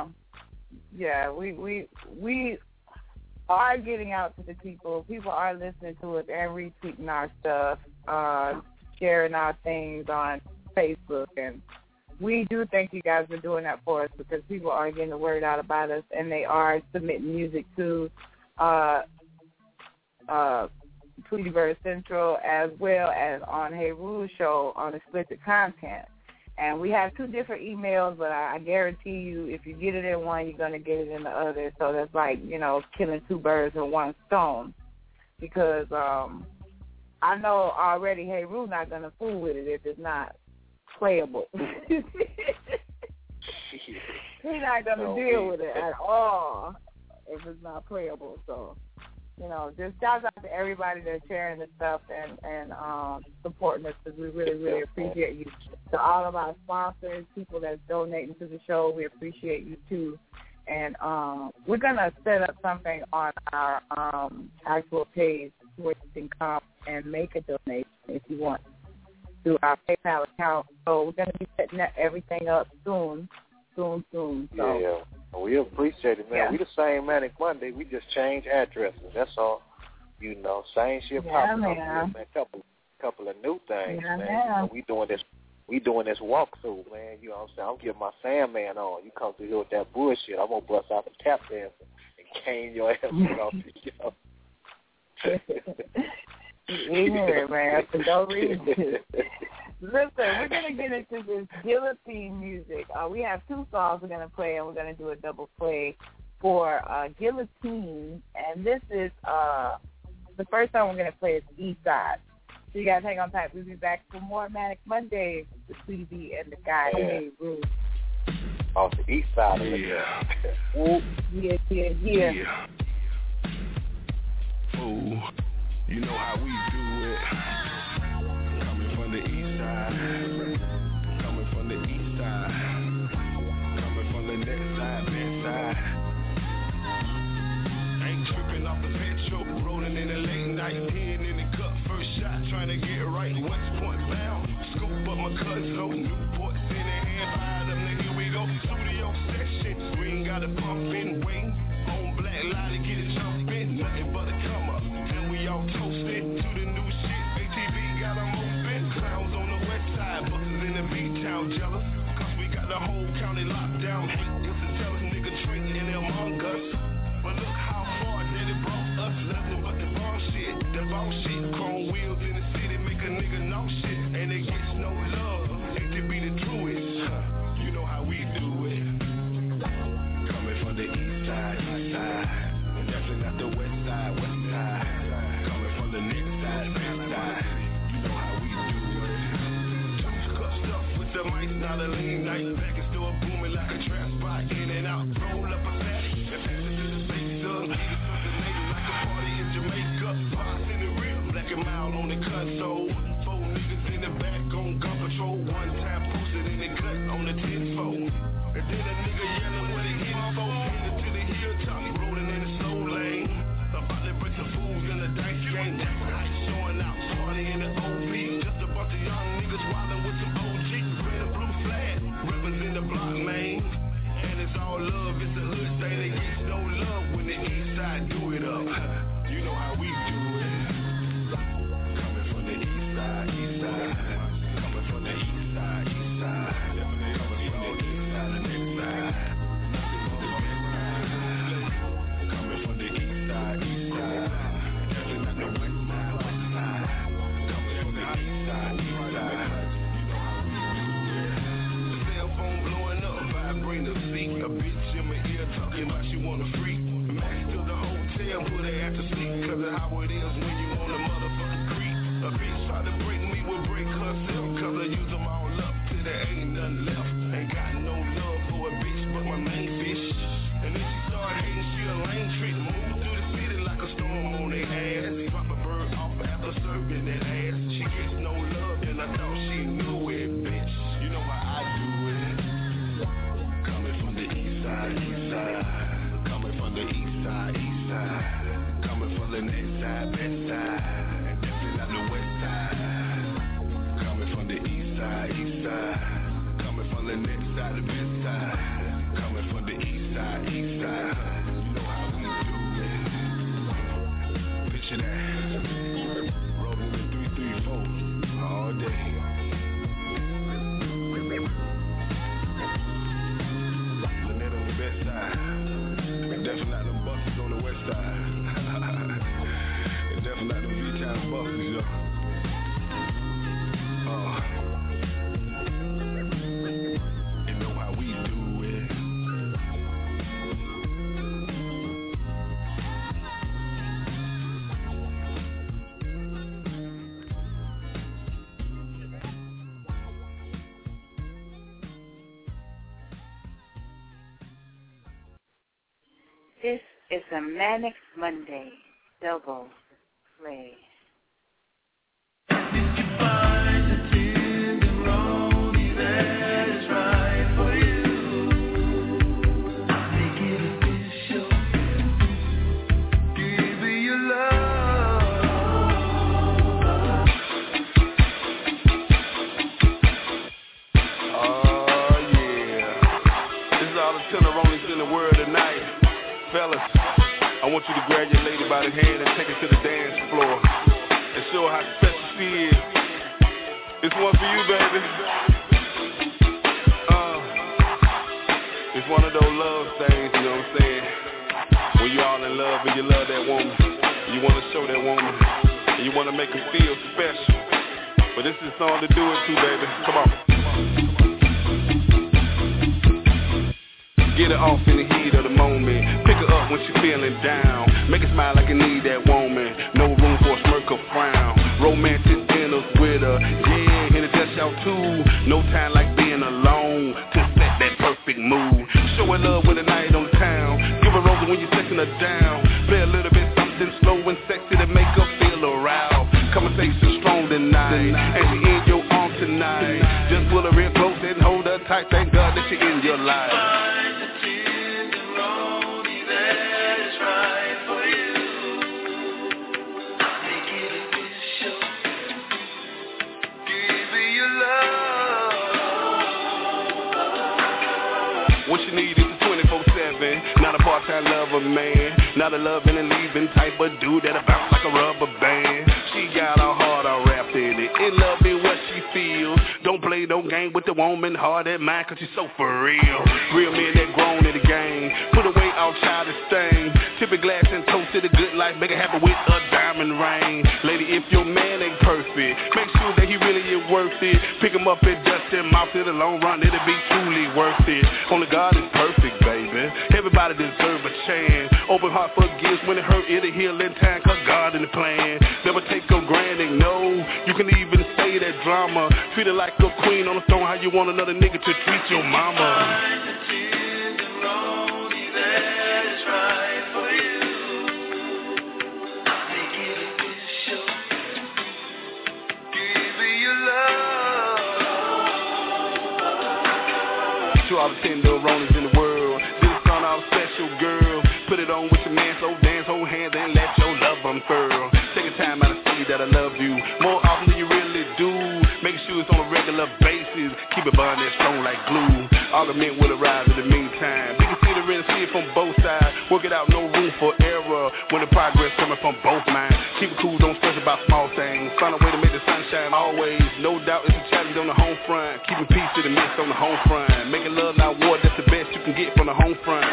we are getting out to the people. People are listening to us and retweeting our stuff, sharing our things on Facebook, and we do thank you guys for doing that for us, because people are getting the word out about us, and they are submitting music to Tweetyverse Central, as well as on Hey Rude Show on Explicit Content. And we have 2 different emails, but I guarantee you, if you get it in one, you're going to get it in the other. So that's like, killing 2 birds with 1 stone. Because I know already Hey Rude not going to fool with it if it's not playable. He's not going to deal with it at all if it's not playable. So, just shout out to everybody that's sharing the stuff and supporting us, because we really, really appreciate you. To all of our sponsors, people that's donating to the show, we appreciate you too. And we're going to set up something on our actual page where you can come and make a donation if you want through our PayPal account. So we're going to be setting everything up soon. So. Yeah, we appreciate it, man. Yeah. We the same Manic Monday. We just change addresses. That's all. You know, same shit popping up here, man. Couple of new things, man. You know, we doing this walkthrough, man. You know what I'm saying? I'm giving my Sandman on. You come through here with that bullshit, I'm gonna bust out the tap dance and cane your ass off. You know. Ignorant, man, for no reason. Listen, we're going to get into this Guillotine music. We have two songs we're going to play, and we're going to do a double play for Guillotine. And this is, the first song we're going to play is Eastside. So you guys hang on tight. We'll be back for more Manic Mondays with Sweetie B and the guy in the room. On the east side of Yeah. Oh, you know how we do it. Coming from the east side. Coming from the east side. Coming from the next side, best side. Ain't tripping off the petrol, rolling in the late night, hitting in the cup, first shot, trying to get right, West Point bound. Scoop up my cousin, Newport's in the hand, fired up, now here we go. Studio session, we ain't got a pump in wing. On black line to get it jumping, nothing but a come up. And we all toasted to the new shit. ATV got them open. Clowns on the west side, buses in the B-town jealous. Cause we got the whole county locked down. Hate what's a jealous nigga drinking in Among Us. But look how far that it brought us. Nothing but the bullshit. The bullshit. Chrome wheels in the city make a nigga know shit. And it gets no love. ATV the truest. You know how we do it. Coming from the east side. And definitely not the west side. Coming from the next side, best side. You know how we do it. Juice cup stuff with the mic, not a lean night. Back and store booming like a trap spot. In and out, roll up a fatty. And pass it to the face up. Eat it something later like a party in Jamaica. Box in the rear, black and mild on the console. 4 niggas in the back on gun patrol. One time posted in the cut on the 10-fold. And then a nigga yelling what it hit for. Headed to the hilltop, rolling in the slow lane. About to break the fools in the dice game. Lights showing out, party in the OP. Just a bunch of young niggas wildin' with some OG. Red and blue flag, rappers in the block, man. And it's all love, it's a hood thing. They get no love when the east side do it up. You know how we do it. Coming from the east side. Coming from the east side. Definitely coming from the east side, the next side. Coming from the east side. Definitely not the west side. Coming from the east side. You know how we do it. The cell phone blowing up, vibrating the seat. A bitch in my ear talking about she want a freak. Max to the hotel, put her at the sleep. Cause of how it is when you on a motherfucking creep. A bitch try to break me, will break herself. Cause I use them all up till there ain't nothing left. Ain't got no love for a bitch but my main fish. And then she start hating, she a lame trick. Move through the city like a storm on their ass. Drop a bird off after serving that ass. She gets no love and I thought she knew it, bitch. You know how I do it. Coming from the east side. Coming from the east side. Coming from the next side, best side. And definitely not the west side. Coming from the east side. Coming from the next side, the best side. Coming from the east side. You know how we do it. Picture that. Rolling with 334 all day. Lynette on the best side. Definitely not them buses on the west side. And definitely not them V-Town buses, yo. You know how we do it. This is a Manic Monday double me. Fellas, I want you to grab your lady by the hand and take her to the dance floor and show her how special she is. It's one for you, baby. It's one of those love things, you know what I'm saying? When you all in love and you love that woman, you want to show that woman, and you want to make her feel special. But this is a song to do it to, baby. Come on. Get her off in the heat of the moment. Pick her up when she's feeling down. Make her smile like you need that woman. No room for a smirk or frown. Romantic dinners with her. Yeah, hit a dash out too. No time like being alone to set that perfect mood. Show her love with a night on town. Give her roses when you're taking her down. Play a little bit something slow and sexy to make her feel aroused. Conversation strong tonight, and she in your arms tonight. Just pull her real close and hold her tight. Thank God that she in your life. What you need is a 24/7, not a part-time lover, man. Not a loving and leaving type of dude that'll bounce like a rubber band. She got her heart all wrapped in it, in love with what she feels. Don't play no game with the woman heart and mind, cause she's so for real. Real men that grown in the game, put away all childish things. Tip a glass and toast to the good life, make it happen with a diamond ring. Lady, if your man ain't perfect, make sure that he really is worth it. Pick him up and dust him off in the long run, it'll be truly worth it. Only God is perfect, baby. Everybody deserve a chance. Open heart forgives when it hurt, it'll heal in time, cause God in the plan. Never take for granted, no. You can even say that drama. Treat her like a queen on the throne, how you want another nigga to treat your mama. To all the tenderonis in the world, this song all special, girl. Put it on with your man, so dance, hold hands and let your love unfurl. Take a time out to see that I love you more often than you really do. Make sure it's on a regular basis. Keep it bonded strong like glue. Argument will arise in the meantime. We can see the real, see it from both sides. Work it out, no room for error. When the progress coming from both minds. Keep it cool, don't stress about small things. Find a way to make the sunshine always. No doubt it's a challenge on the home front. Keeping peace to the midst on the home front. Making love not war, that's the best you can get from the home front.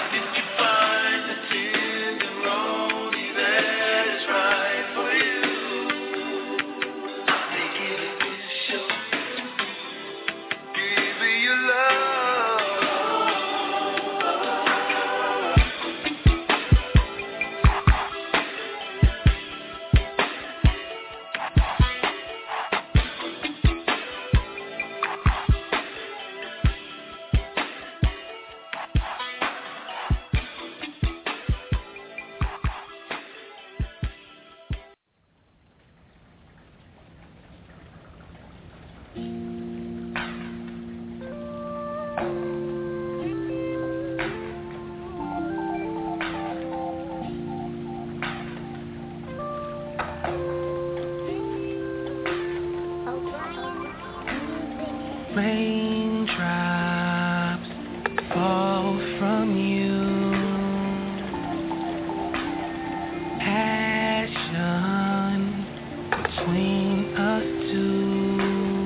Raindrops fall from you. Passion between us two.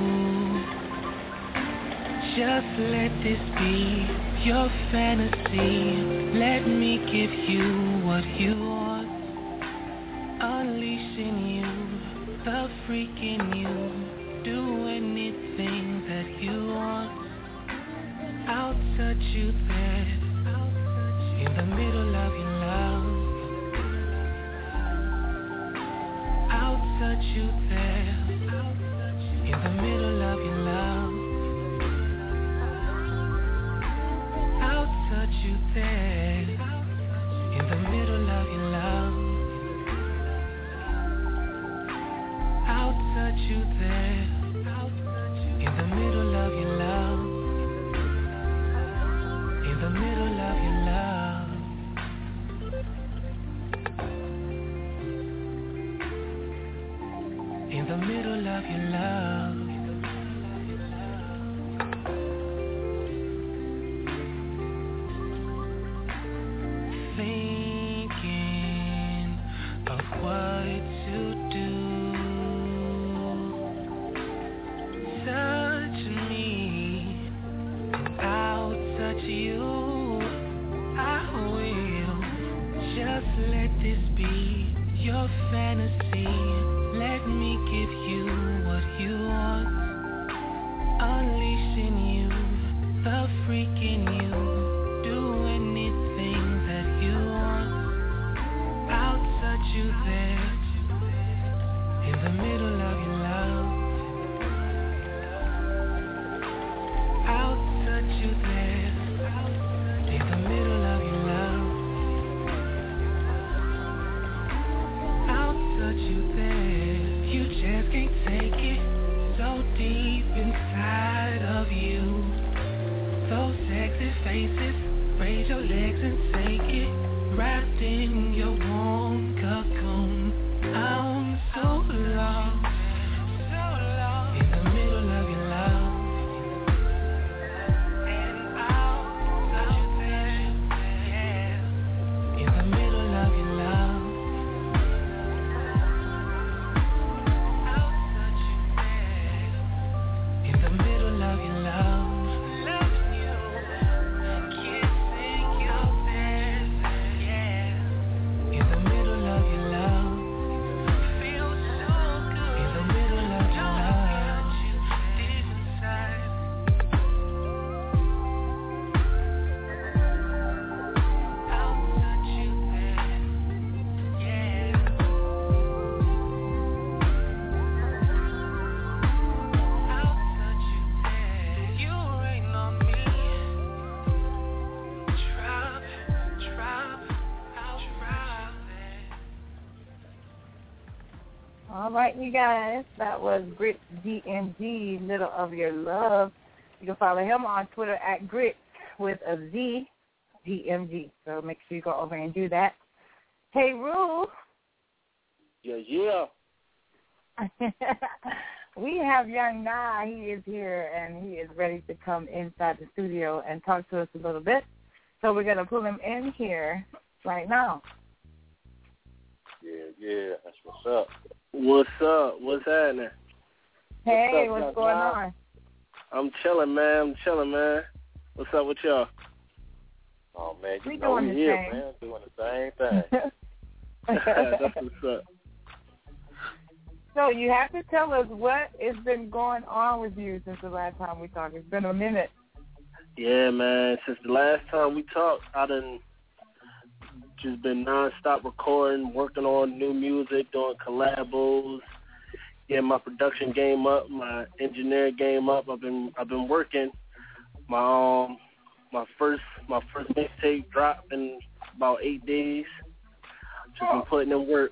Just let this be your fantasy. Let me give you what you want. Unleashing you, the freak in you. Do anything that you want. I'll touch you there, in the middle of your love. I'll touch you there, in the middle of your love. I'll touch you there, in the middle of your love. your fantasy. Let me give you what you want. Unleashing you, the freak in you. Do anything that you want. I'll touch you there, in the middle of your love. I'll touch you there, in the middle of your love. I'll touch you there. You just can't take it, so deep inside of you. Those sexy faces, raise your legs and take it. Wrapped in your warm cocoon, I'm so lost, in the middle of your love. And I'll touch you there, yeah, in the middle of your love. I'll touch you there, in the middle of your love. All right, you guys, that was Grit DMG, Middle of Your Love. You can follow him on Twitter at Grit with a Z, DMG. So make sure you go over and do that. Hey, Rue. Yeah. We have Young Nah. He is here, and he is ready to come inside the studio and talk to us a little bit. So we're going to pull him in here right now. Yeah, that's what's up. What's up? What's happening? Hey, what's going on? I'm chilling, man. What's up with y'all? Oh, man, we here, man. Doing the same thing. That's what's up. So you have to tell us what has been going on with you since the last time we talked. It's been a minute. Yeah, man. Since the last time we talked, I done just been nonstop recording, working on new music, doing collabos, getting my production game up, my engineer game up. I've been working. My first mixtape dropped in about 8 days. Just been putting in work.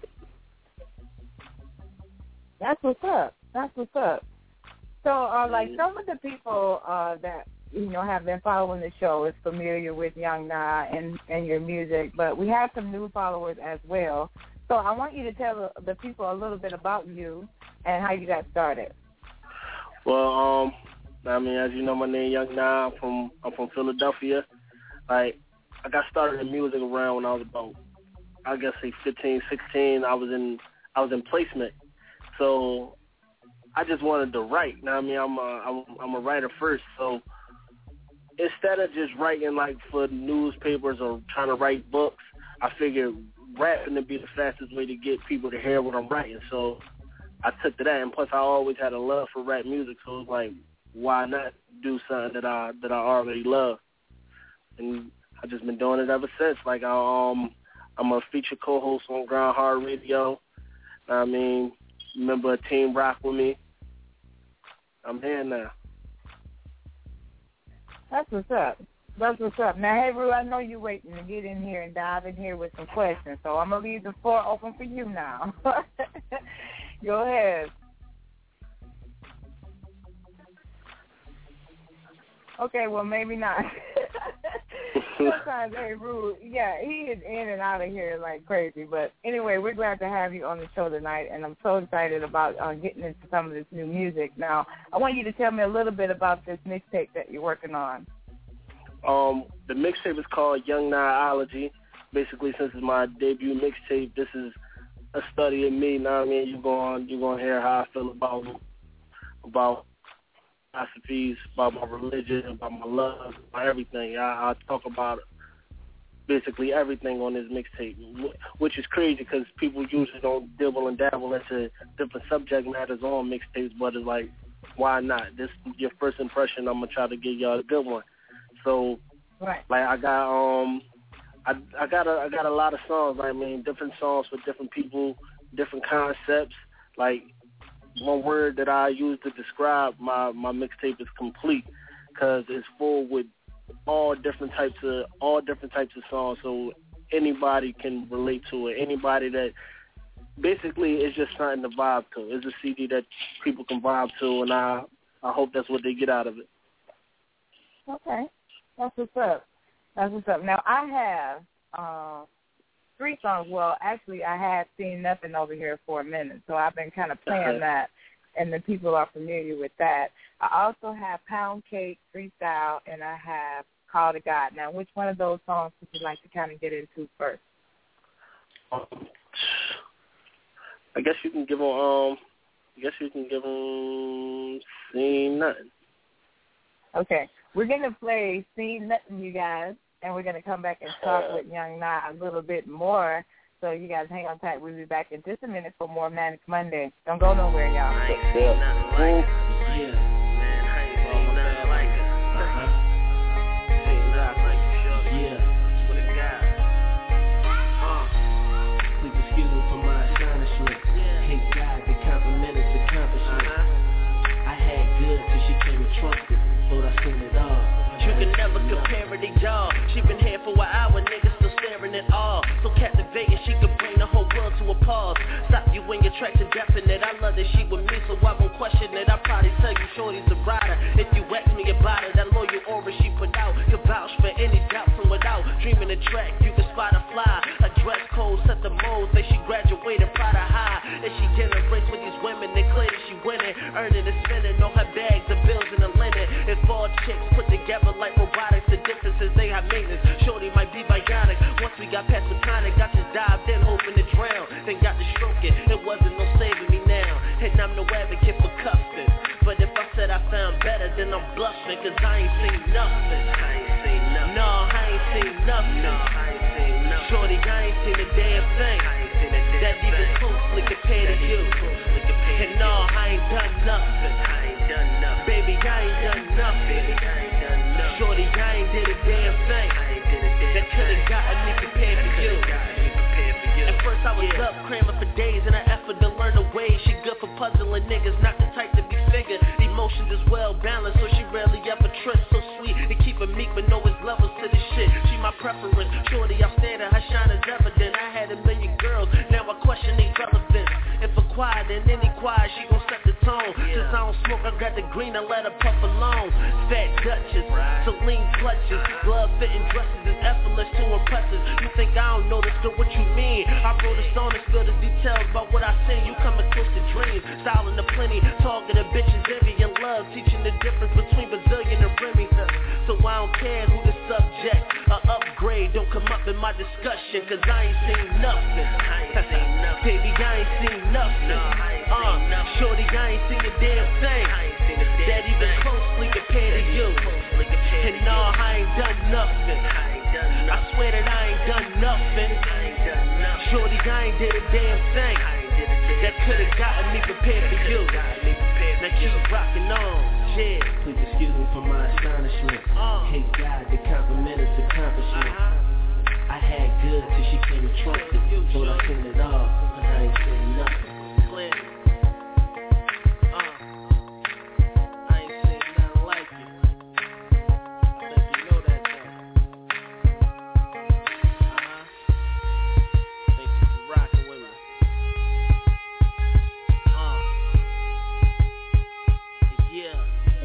That's what's up. So, like some of the people that have been following the show is familiar with Young Nah and your music, but we have some new followers as well. So I want you to tell the people a little bit about you and how you got started. Well, I mean, as you know, my name Young Nah. I'm from Philadelphia. Like, I got started in music around when I was about, I guess, say 15, 16. I was in placement, so I just wanted to write. Now, I mean, I'm a writer first, so instead of just writing like for newspapers or trying to write books, I figured rapping would be the fastest way to get people to hear what I'm writing. So I took to that, and plus I always had a love for rap music, so it was like, why not do something that I already love? And I've just been doing it ever since. Like I'm a feature co-host on Ground Hard Radio. I mean, remember Team Rock with me? I'm here now. That's what's up. Now, hey, Rue, I know you're waiting to get in here and dive in here with some questions, so I'm going to leave the floor open for you now. Go ahead. Okay, well, maybe not. Sometimes, hey, Rue, yeah, he is in and out of here like crazy. But anyway, we're glad to have you on the show tonight, and I'm so excited about getting into some of this new music. Now, I want you to tell me a little bit about this mixtape that you're working on. The mixtape is called Young Nah-ology. Basically, since it's my debut mixtape, this is a study of me. Now, I mean, you're going to hear how I feel about philosophies, about my religion, about my love, about everything. I talk about basically everything on this mixtape, which is crazy because people usually don't dibble and dabble into different subject matters on mixtapes, but it's like, why not? This is your first impression. I'm gonna try to give y'all a good one. So, right. Like I got I got a lot of songs. I mean, different songs for different people, different concepts. Like one word that I use to describe my mixtape is complete, because it's full with all different types of songs, so anybody can relate to it. Anybody that basically is just something to vibe to. It's a CD that people can vibe to, and I hope that's what they get out of it. Okay, that's what's up. Now I have 3 songs. Well, actually, I had Seen Nothing over here for a minute, so I've been kind of playing that, and the people are familiar with that. I also have Pound Cake, Freestyle, and I have Call to God. Now, which one of those songs would you like to kind of get into first? I guess you can give them. Seen Nothing. Okay, we're gonna play Seen Nothing, you guys, and we're gonna come back and talk with Young Na a little bit more. So you guys hang on tight. We'll be back in just a minute for more Manic Monday. Don't go nowhere, y'all. I ain't seen nothing like it. Yeah, man, I ain't seen nothing like it. Seen nothing like it, sure. Yeah, that's what it got. Please excuse me for my astonishment. Hate God, the compliment is accomplishment. I had good till she came and trusted. Thought I seen it all. You can never compare it to y'all. She been here for an hour, niggas still staring at all. So captivating, she could bring the whole world to a pause. Stop you when your tracks are definite. I love that she with me, so I won't question it. I'll probably tell you shorty's a rider. If you ask me about it, that loyal aura she put out could vouch for any doubts. And without dreaming the track, you can spot a fly. Her dress code set the mold. Say she graduated Prada High. And she generates with these women. They clear that she winning, earning and spending on her bags, the bills and the linen. If all chicks put together like robotics, the differences they have maintenance. Shorty might be bionic. Once we got past platonic, I just dived in hoping to drown. Then got to stroking. It wasn't no saving me now. And I'm no advocate for cuffing. But if I said I found better, then I'm bluffing. Cause I ain't seen nothing. No, I ain't seen nothing. Shorty, I ain't seen a damn thing that even closely compared to you. And no, I ain't done nothing. Baby, I ain't done nothing. Shorty, I ain't did a damn thing that could've gotten me compared to you. At first I was up cramming for days in an effort to learn the ways. She good for puzzling niggas, not the type to be figured. Emotions is well balanced, so she rarely ever trips. So sweet and keep it meek, but know it's levels to this shit. She my preference. Shorty, I stand at her shine is evident. I had a million girls, now I question their relevance. If a quiet and any quiet, she gon' set the tone. Since I don't smoke, I got the green, I let her puff alone. Fat Duchess, Celine clutches, glove fitting dresses is effortless to impressive. You think I don't notice, girl, what you mean? I wrote a song to spill the details about what I seen. You coming close to dreams, styling the plenty, talking to bitches, envy and love, teaching the difference between Brazilian and Remy. So I don't care who the subject or upgrade, don't come up in my discussion, cause I ain't seen nothing. Baby, I ain't seen nothing. Shorty, I ain't seen a damn thing that even closely compared to you. And no, I ain't done nothing. I swear that I ain't done nothing. Shorty, I ain't did a damn thing that could've gotten me prepared for you. Now keep rocking on, yeah. Please excuse me for my astonishment. Hate God, the compliment is accomplishment. I had good till she came and trusted. Thought I seen it all, but I ain't seen nothing. I ain't seen nothing like it. I bet you know that though. Thank you for rocking with me. Yeah.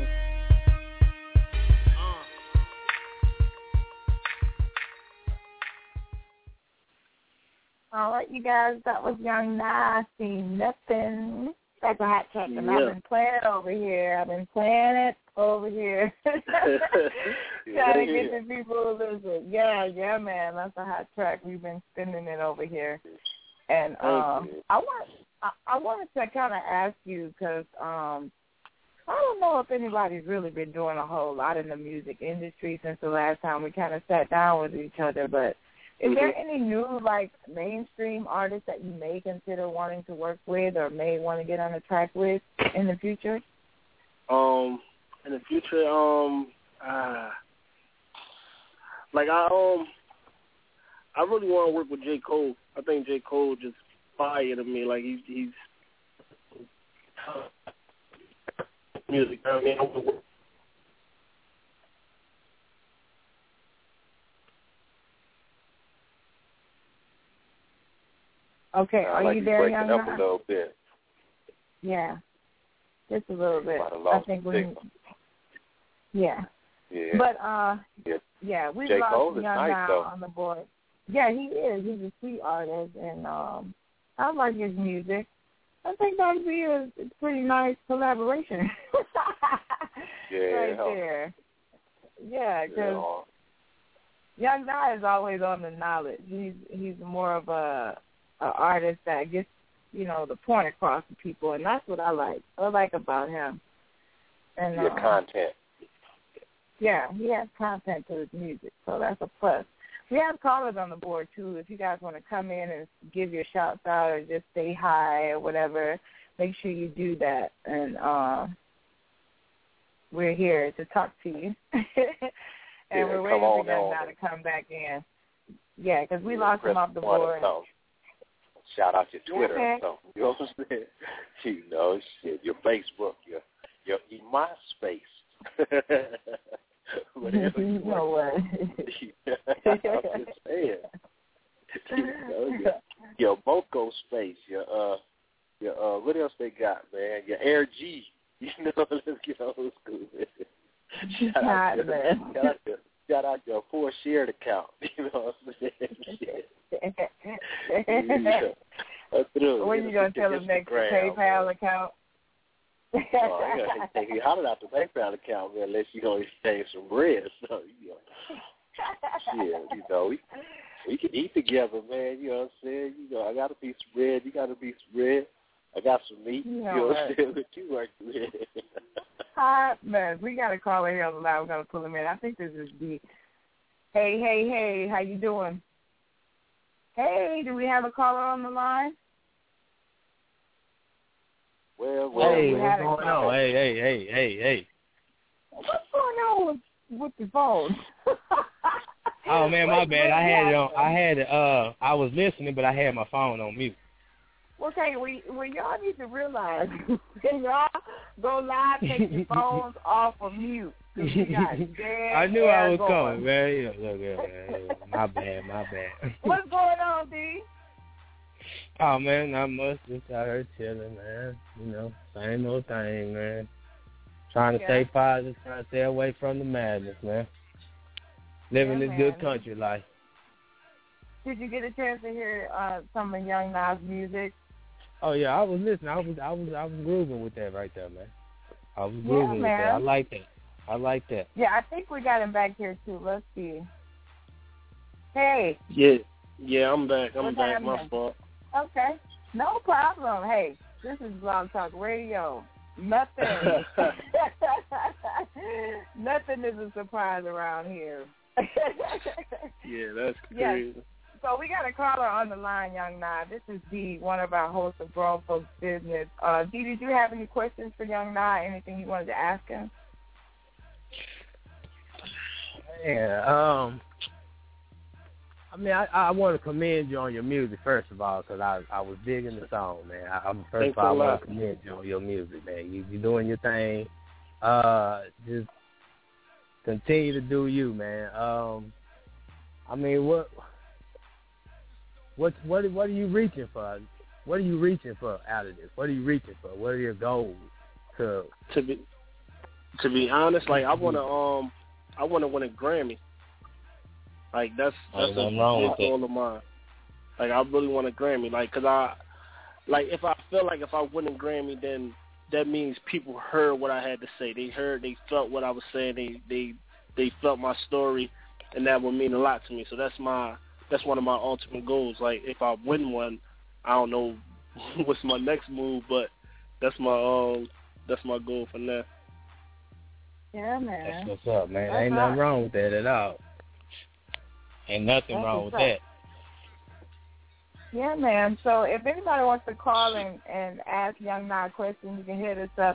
All right, you guys, that was Young Na, Seen Nothing. That's a hot track, and I've been playing it over here. Trying to get the people to listen. Yeah, man, that's a hot track. We've been spinning it over here. And I wanted to kind of ask you, because I don't know if anybody's really been doing a whole lot in the music industry since the last time we kind of sat down with each other, but Is there any new, like, mainstream artists that you may consider wanting to work with or may want to get on a track with in the future? In the future, like I really want to work with J. Cole. I think J. Cole just fire to me. Like he's music. I mean, okay, are you there, Young up a little bit. Yeah, just a little bit. I think we. Yeah. Yeah. But we've J. lost Cole is Young nice, now though. on the board. Yeah, he is. He's a sweet artist, and I like his music. I think that would be a pretty nice collaboration. Right there. Yeah, because Young Guy is always on the knowledge. He's more of a artist that gets, the point across to people, and that's what I like about him. And content. Yeah, he has content to his music, so that's a plus. We have callers on the board, too. If you guys want to come in and give your shouts out or just say hi or whatever, make sure you do that. And we're here to talk to you. And we're waiting for Young Now to come back in. Yeah, because we lost him off the board. Shout out your Twitter or something. You know what I'm saying? Shit, your Facebook, your MySpace. Whatever you know I'm just saying. Your Boko space, your what else they got, man? Your Air G. Let's get old school. Shout out your 4 shared account. You know what I'm saying? When are you gonna tell them next PayPal account? I gotta take you out of the PayPal account, man, unless you gonna exchange some bread. So we can eat together, man. You know what I'm saying? I got a piece of bread, you got a piece of bread. I got some meat. You know what I'm saying? What you working with? Hi, man. We got a caller here on the line. We're gonna pull him in. I think this is D. Hey, how you doing? Hey, do we have a caller on the line? Well, hey, what's going on? Hey. What's going on with the phone? Oh man, my bad. I had it on. I was listening, but I had my phone on mute. Okay, well, y'all need to realize when y'all go live, take your phones off of mute. I knew I was coming, man. Look, my bad. What's going on, D? Oh, man, not much. Just out here chilling, man. Same old thing, man. Trying to stay positive, trying to stay away from the madness, man. Living this good country life. Did you get a chance to hear some of Young Nas' music? Oh yeah, I was listening. I was grooving with that right there, man. I was grooving with that. I like that. Yeah, I think we got him back here too. Let's see. Hey. Yeah, I'm back. I'm back. Happening? My fault. Okay, no problem. Hey, this is Blog Talk Radio. Nothing is a surprise around here. Yeah, that's crazy. Yes. So we got a caller on the line, Young Nah. This is Dee, one of our hosts of Grown Folks Business. Dee, did you have any questions for Young Nah? Anything you wanted to ask him? Yeah. I mean, I want to commend you on your music, first of all, because I was digging the song, man. I want to commend you on your music, man. You're doing your thing. Just continue to do you, man. I mean, what are you reaching for? What are you reaching for out of this? What are you reaching for? What are your goals? To be honest, like I want to win a Grammy. Like that's a big goal of mine. Like I really want a Grammy. Like, if I feel like if I win a Grammy, then that means people heard what I had to say. They felt what I was saying. They felt my story, and that would mean a lot to me. So that's one of my ultimate goals. Like if I win one, I don't know what's my next move, but that's my goal for now. Yeah, man. That's what's up, man. Ain't nothing wrong with that at all. Ain't nothing wrong with that. Yeah, man. So if anybody wants to call and ask Young Nah questions, you can hit us up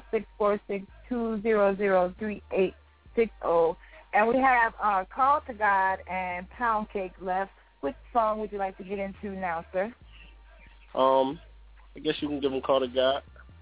646-200-3860. And we have Call to God and Pound Cake left. Which song would you like to get into now, sir? I guess you can give them Call to God.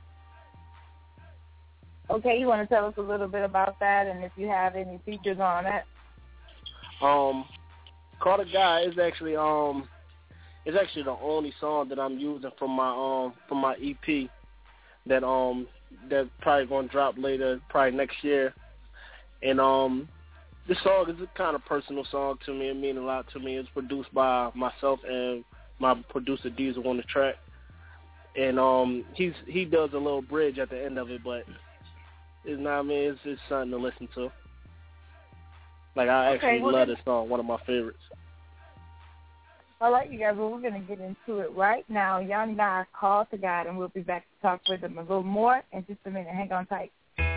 Okay, you want to tell us a little bit about that and if you have any features on it? Call to God is actually the only song that I'm using from my EP that that's probably gonna drop later, probably next year. And this song is a kind of personal song to me. It means a lot to me. It's produced by myself and my producer Diesel on the track. And he does a little bridge at the end of it, but it's not it's something to listen to. Like I actually love this song, one of my favorites. All right, you guys, well, we're going to get into it right now. Young Nah, Call to God, and we'll be back to talk with him a little more in just a minute. Hang on tight.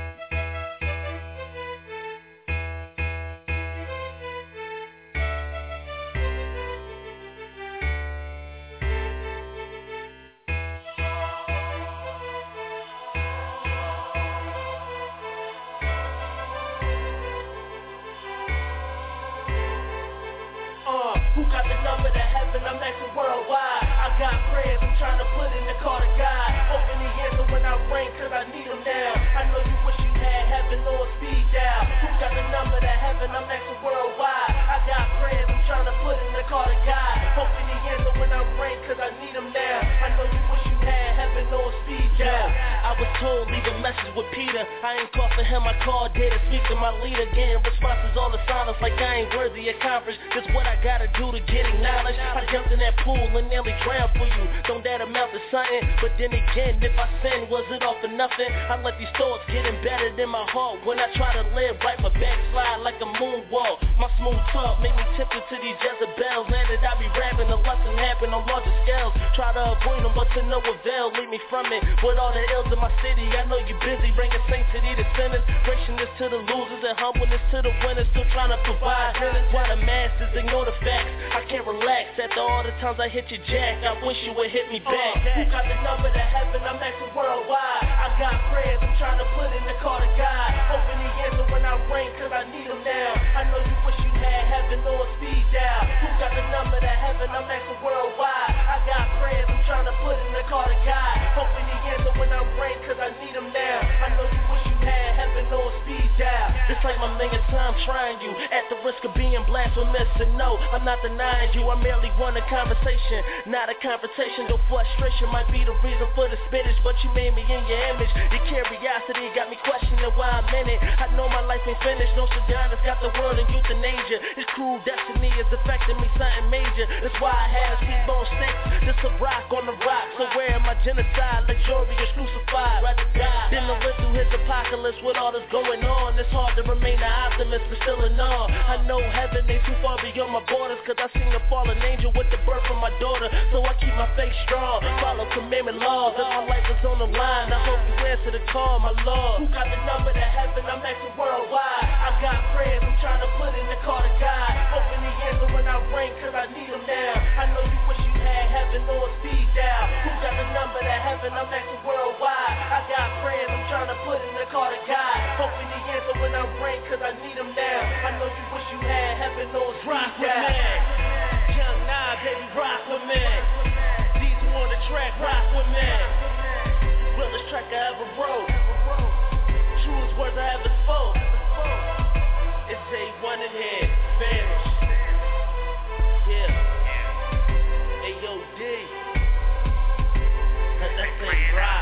Who got the number to heaven? I'm asking worldwide. I got prayers, I'm trying to put in the call to God. Open the answer when I ring, cause I need them now. I know you wish you had heaven or speed dial. Who got the number to heaven? I'm asking worldwide. I got prayers, I'm trying to put in the call to God. Open the answer when I ring, cause I need them now. I know you wish you had heaven or speed dial. I was told leave a message with Peter. I ain't called for him, I called there to speak to my leader. Getting responses all the silence like I ain't worthy of conference. Just what I gotta do to get acknowledged. I jumped in that pool and nearly drowned for you. Don't that amount to something? But then again, if I sin, was it all for nothing? I let these thoughts get embedded in my heart. When I try to live right, my backslide like a moonwalk. My smooth talk make me tempted to these Jezebels. Now that I be rapping, the lesson happen on larger scales. Try to avoid them, but to no avail. Leave me from it. With all the ills in my city, I know you busy bringing sanctity to sinners. Graciousness to the losers and humbleness to the winners. Still trying to provide dinners. While the masters ignore the facts, I can't relax. After all the times I hit your jack, I wish you would hit me back. Who got the number to heaven? I'm asking worldwide. I got prayers, I'm trying to put in the call to God. Open the answer when I ring, cause I need them now. I know you wish you had heaven or speed dial. Who got the number to heaven? I'm asking worldwide. I got prayers, I'm trying to put in the call to God. Open the answer when I ring, cause I need them now. I know you wish you had heaven or speed dial. It's like my millionth time trying you, at the risk of being blasphemous. And no, I'm not denying you, I merely want a conversation, not a confrontation. Your frustration might be the reason for the spinach, but you made me in your image. Your curiosity got me questioning why I'm in it. I know my life ain't finished, no Nostradamus got the world in euthanasia. This cruel destiny is affecting me something major. That's why I had a speed bone sticks, just a rock on the rock. So where am I genocide, luxurious, crucified, rather die than to live through his apocalypse with all that's going on. It's hard to remain an optimist, but still in awe. I know heaven ain't too far beyond my borders, cause I seen a fallen angel with the birth of my daughter. So I keep my faith strong, follow commandment laws. If my life is on the line, I hope you answer the call, my Lord. Who got the number to heaven? I'm asking worldwide. I got prayers, I'm trying to put in the call to God. Open the answer when I ring, cause I need them now. I know you wish you had heaven or speed dial. Who got the number to heaven? I'm asking worldwide. I got prayers, I'm trying to put in the call to God. Open the answer when I ring, cause I need them now. I know you wish you had heaven or speed dial. Young Nah, baby, rock with me. These who on the track, rock with me. Realest track I ever wrote. Truest words I ever spoke. It's A1 in here, Spanish. Yeah. AOD. Let that thing rock.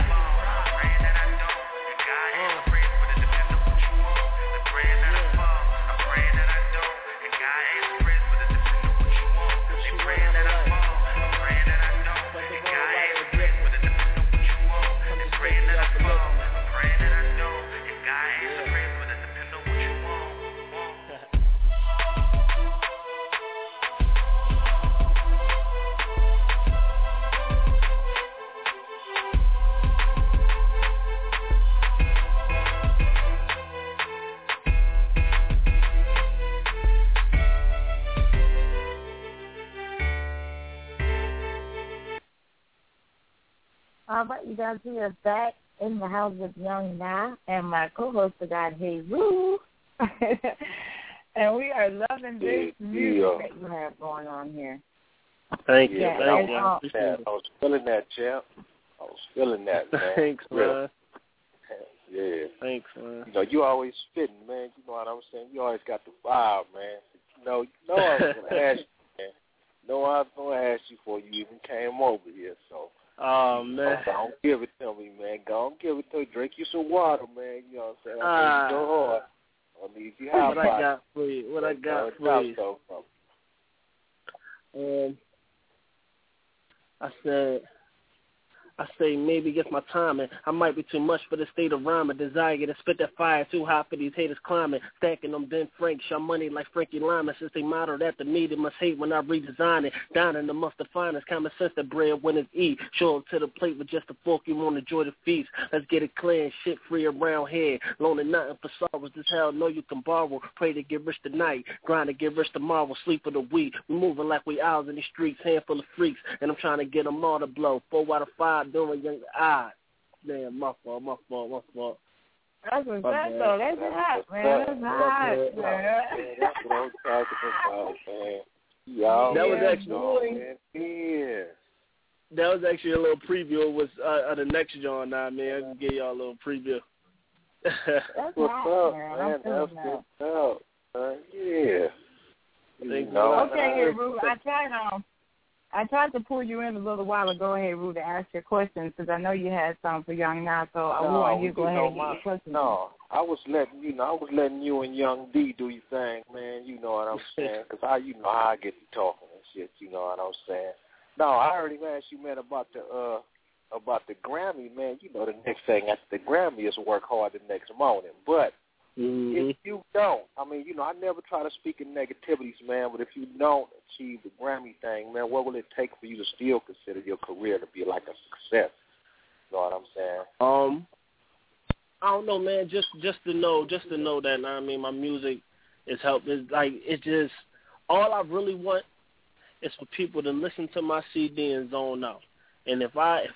All right, you guys, we are back in the house with Young Na, and my co-host, the guy, Hey Roo. And we are loving this music that you have going on here. Thank you. Yeah, Thank you. I was feeling that, champ. I was feeling that, man. Thanks, man. Yeah. Thanks, man. You know, you always spitting, man. You know what I'm saying? You always got the vibe, man. You know I was going to ask you, man. I was going to ask you before you even came over here, so. Oh, man. Don't give it to me, man. Don't give it to me. Drink you some water, man. You know what I'm saying? I need you go hard. I need you high. What I got for you? What I got for you? I say maybe it's my timing. I might be too much for the state of rhyming. Desire to spit that fire too high for these haters climbing. Stacking them Ben Frank, show money like Frankie Lyman. Since they modeled after me, they must hate when I redesign it. Dining amongst the finest, common sense that bread winners eat. Show up to the plate with just a fork, you want to enjoy the feast. Let's get it clear and shit free around here. Loaning nothing for sorrows, this hell know you can borrow. Pray to get rich tonight, grind to get rich tomorrow. Sleep for the week, we moving like we owls in the streets. Handful of freaks, and I'm trying to get them all to blow. 4 out of 5 doing young. Damn, my fault. That's what's that, though. That's hot, man. That's hot, man. That's what I'm talking about, man. Y'all, that was actually a little preview. It was the next John now, man. I can give y'all a little preview. That's what's hot, up, man. That's what's up. Yeah. Okay, Rue, I tried to pull you in a little while ago, hey, Rue, to ask your questions because I know you had some for Young Na, so I want you to go ahead and get your questions. No, I was letting you and Young D do your thing, man. You know what I'm saying? Because you know how I get to talking and shit. You know what I'm saying? No, I already asked you, man, about the Grammy, man. You know the next thing after the Grammy is work hard the next morning, but. Mm-hmm. If you don't, I mean, you know, I never try to speak in negativities, man, but if you don't achieve the Grammy thing, man, what will it take for you to still consider your career to be like a success? You know what I'm saying? I don't know, man, just to know that, I mean, my music is helping. It's just, all I really want is for people to listen to my CD and zone out. And if I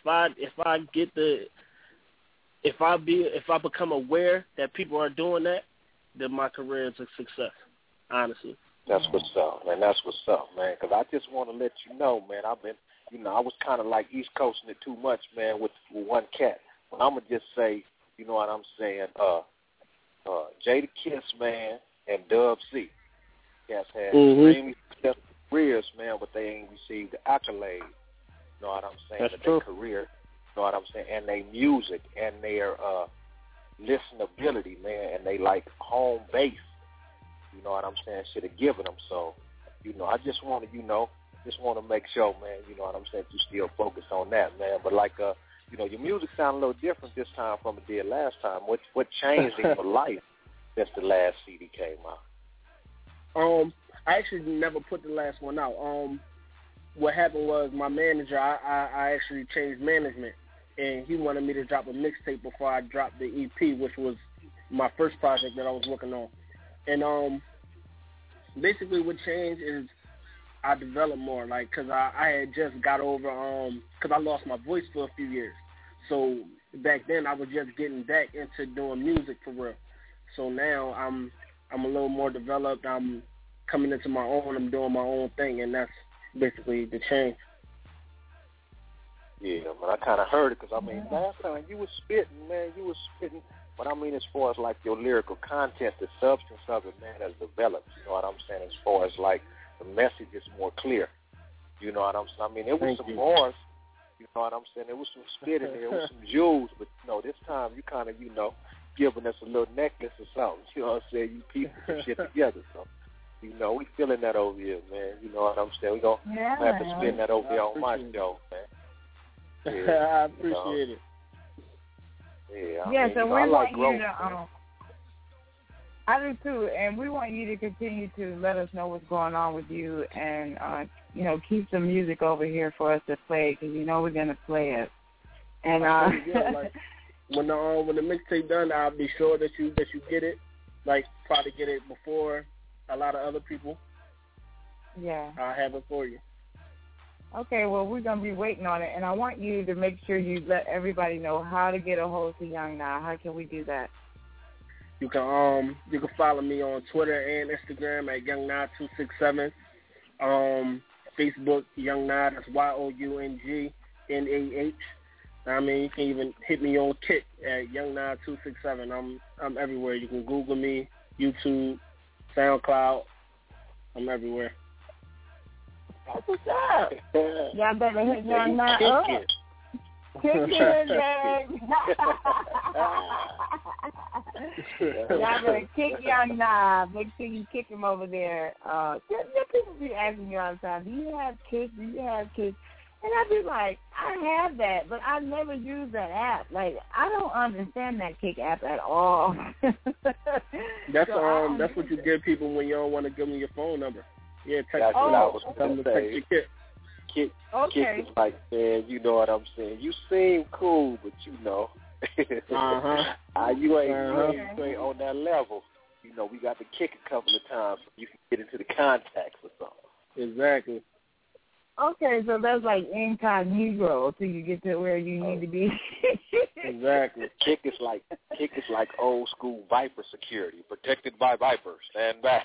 become aware that people are doing that, then my career is a success, honestly. That's what's up, man. That's what's up, man. Because I just want to let you know, man, I was kind of like East Coasting it too much, man, with one cat. But I'm going to just say, you know what I'm saying, Jada Kiss, man, and Dub C. Cats had extremely successful careers, man, but they ain't received the accolade. You know what I'm saying? That's true. Their career. You know what I'm saying? And their music and their listenability, man, and they like home base. You know what I'm saying? Should have given them. So, you know, I just want to make sure, man, you know what I'm saying, you still focus on that, man. But like, you know, your music sounds a little different this time from it did last time. What changed in your life since the last CD came out? I actually never put the last one out. What happened was my manager, I actually changed management, and he wanted me to drop a mixtape before I dropped the EP, which was my first project that I was working on. And basically what changed is I developed more, like, because I had just got over, because I lost my voice for a few years. So back then I was just getting back into doing music for real. So now I'm a little more developed. I'm coming into my own. I'm doing my own thing, and that's basically the change. Yeah, man, I kind of heard it because, I mean, last time you was spitting, but I mean as far as, like, your lyrical content, the substance of it, man, has developed, you know what I'm saying, as far as, like, the message is more clear, you know what I'm saying. I mean, it was some bars, you know what I'm saying, there was some spit in there, there was some jewels, but, you know, this time you kind of, you know, giving us a little necklace or something, you know what I'm saying, you piecing some shit together, so. You know, we feeling that over here, man. You know what I'm saying? We're going to have to spin that over here on my show, man. Yeah, I appreciate it. Yeah, so we want you to, I do too, and we want you to continue to let us know what's going on with you and, you know, keep some music over here for us to play because you know we're going to play it. And like, when the mixtape done, I'll be sure that you get it, like probably get it before a lot of other people. Yeah. I'll have it for you. Okay, well, we're going to be waiting on it, and I want you to make sure you let everybody know how to get a hold of Young Nah. How can we do that? You can follow me on Twitter and Instagram at YoungNah267. Facebook Young Nah, that's YOUNGNAH. I mean, you can even hit me on Kik at YoungNah267. I'm everywhere. You can Google me, YouTube, SoundCloud. I'm everywhere. That's what's up. Y'all better hit Young Nah up. Kick it, gang. Y'all better kick Young Nah. Make sure you kick him over there. People be asking me all the time, do you have Kick? Do you have Kick? And I be like, I have that, but I never use that app. Like, I don't understand that Kick app at all. That's what you give people when you don't want to give them your phone number. Yeah, text That's what I was going to say. Kick okay. is like, man, you know what I'm saying. You seem cool, but you know, you ain't on that level. You know, we got to kick a couple of times so you can get into the contacts or something. Exactly. Okay, so that's like incognito till you get to where you need to be. Exactly. Kick is like old school Viper security, protected by Viper. Stand back.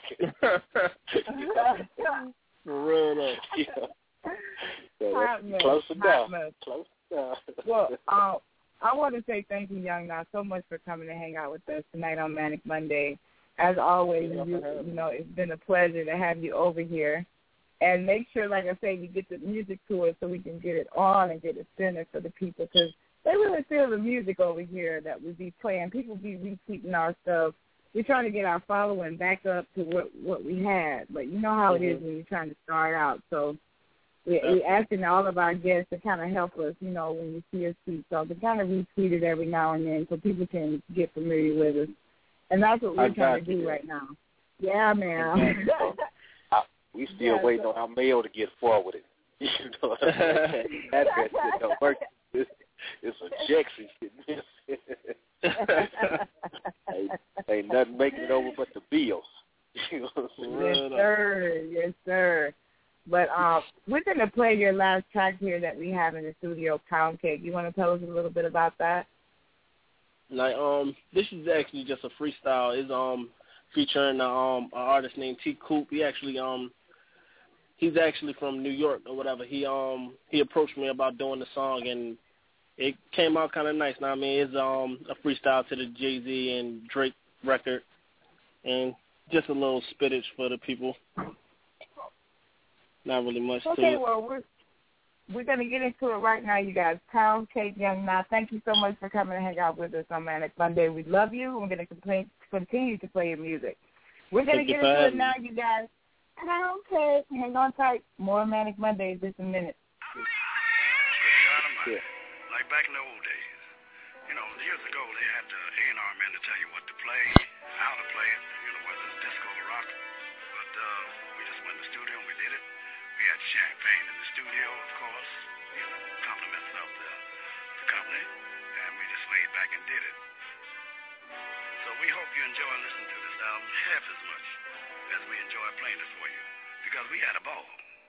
For real though. Yeah. Close enough. Well, I want to say thank you, Young Nah, so much for coming to hang out with us tonight on Manic Monday. As always, you know, it's been a pleasure to have you over here. And make sure, like I say, you get the music to it so we can get it on and get it centered for the people, because they really feel the music over here that we be playing. People be retweeting our stuff. We're trying to get our following back up to what we had. But you know how it is when you're trying to start out. So we're asking all of our guests to kind of help us, you know, when you see us tweet. So to kind of retweet it every now and then so people can get familiar with us. And that's what we're trying to do right now. Yeah, man. We still waiting on our mail to get forwarded. You know what I'm saying? That shit don't work. It's a Jackson shit. ain't nothing making it over but the bills. You know what I'm saying? Yes, sir. But we're going to play your last track here that we have in the studio, Pound Cake. You want to tell us a little bit about that? Like, this is actually just a freestyle. It's featuring an artist named T. Coop. He's actually from New York or whatever. He approached me about doing the song, and it came out kind of nice. Now, I mean, it's a freestyle to the Jay-Z and Drake record, and just a little spittage for the people. Not really much to it. Okay, well, we're going to get into it right now, you guys. Pound Cake, Young Nah, thank you so much for coming to hang out with us on Manic Monday. We love you. We're going to continue to play your music. We're going to get into it now, you guys. Pound Cake, hang on tight. More Manic Monday in just a minute. Yeah. Like back in the old days, you know, years ago they had the A&R men to tell you what to play, how to play it, you know, whether it's disco or rock. But we just went in the studio and we did it. We had champagne in the studio, of course, you know, compliments of the company, and we just laid back and did it. So we hope you enjoy listening to this album half as much as we enjoy playing it for you, because we had a ball.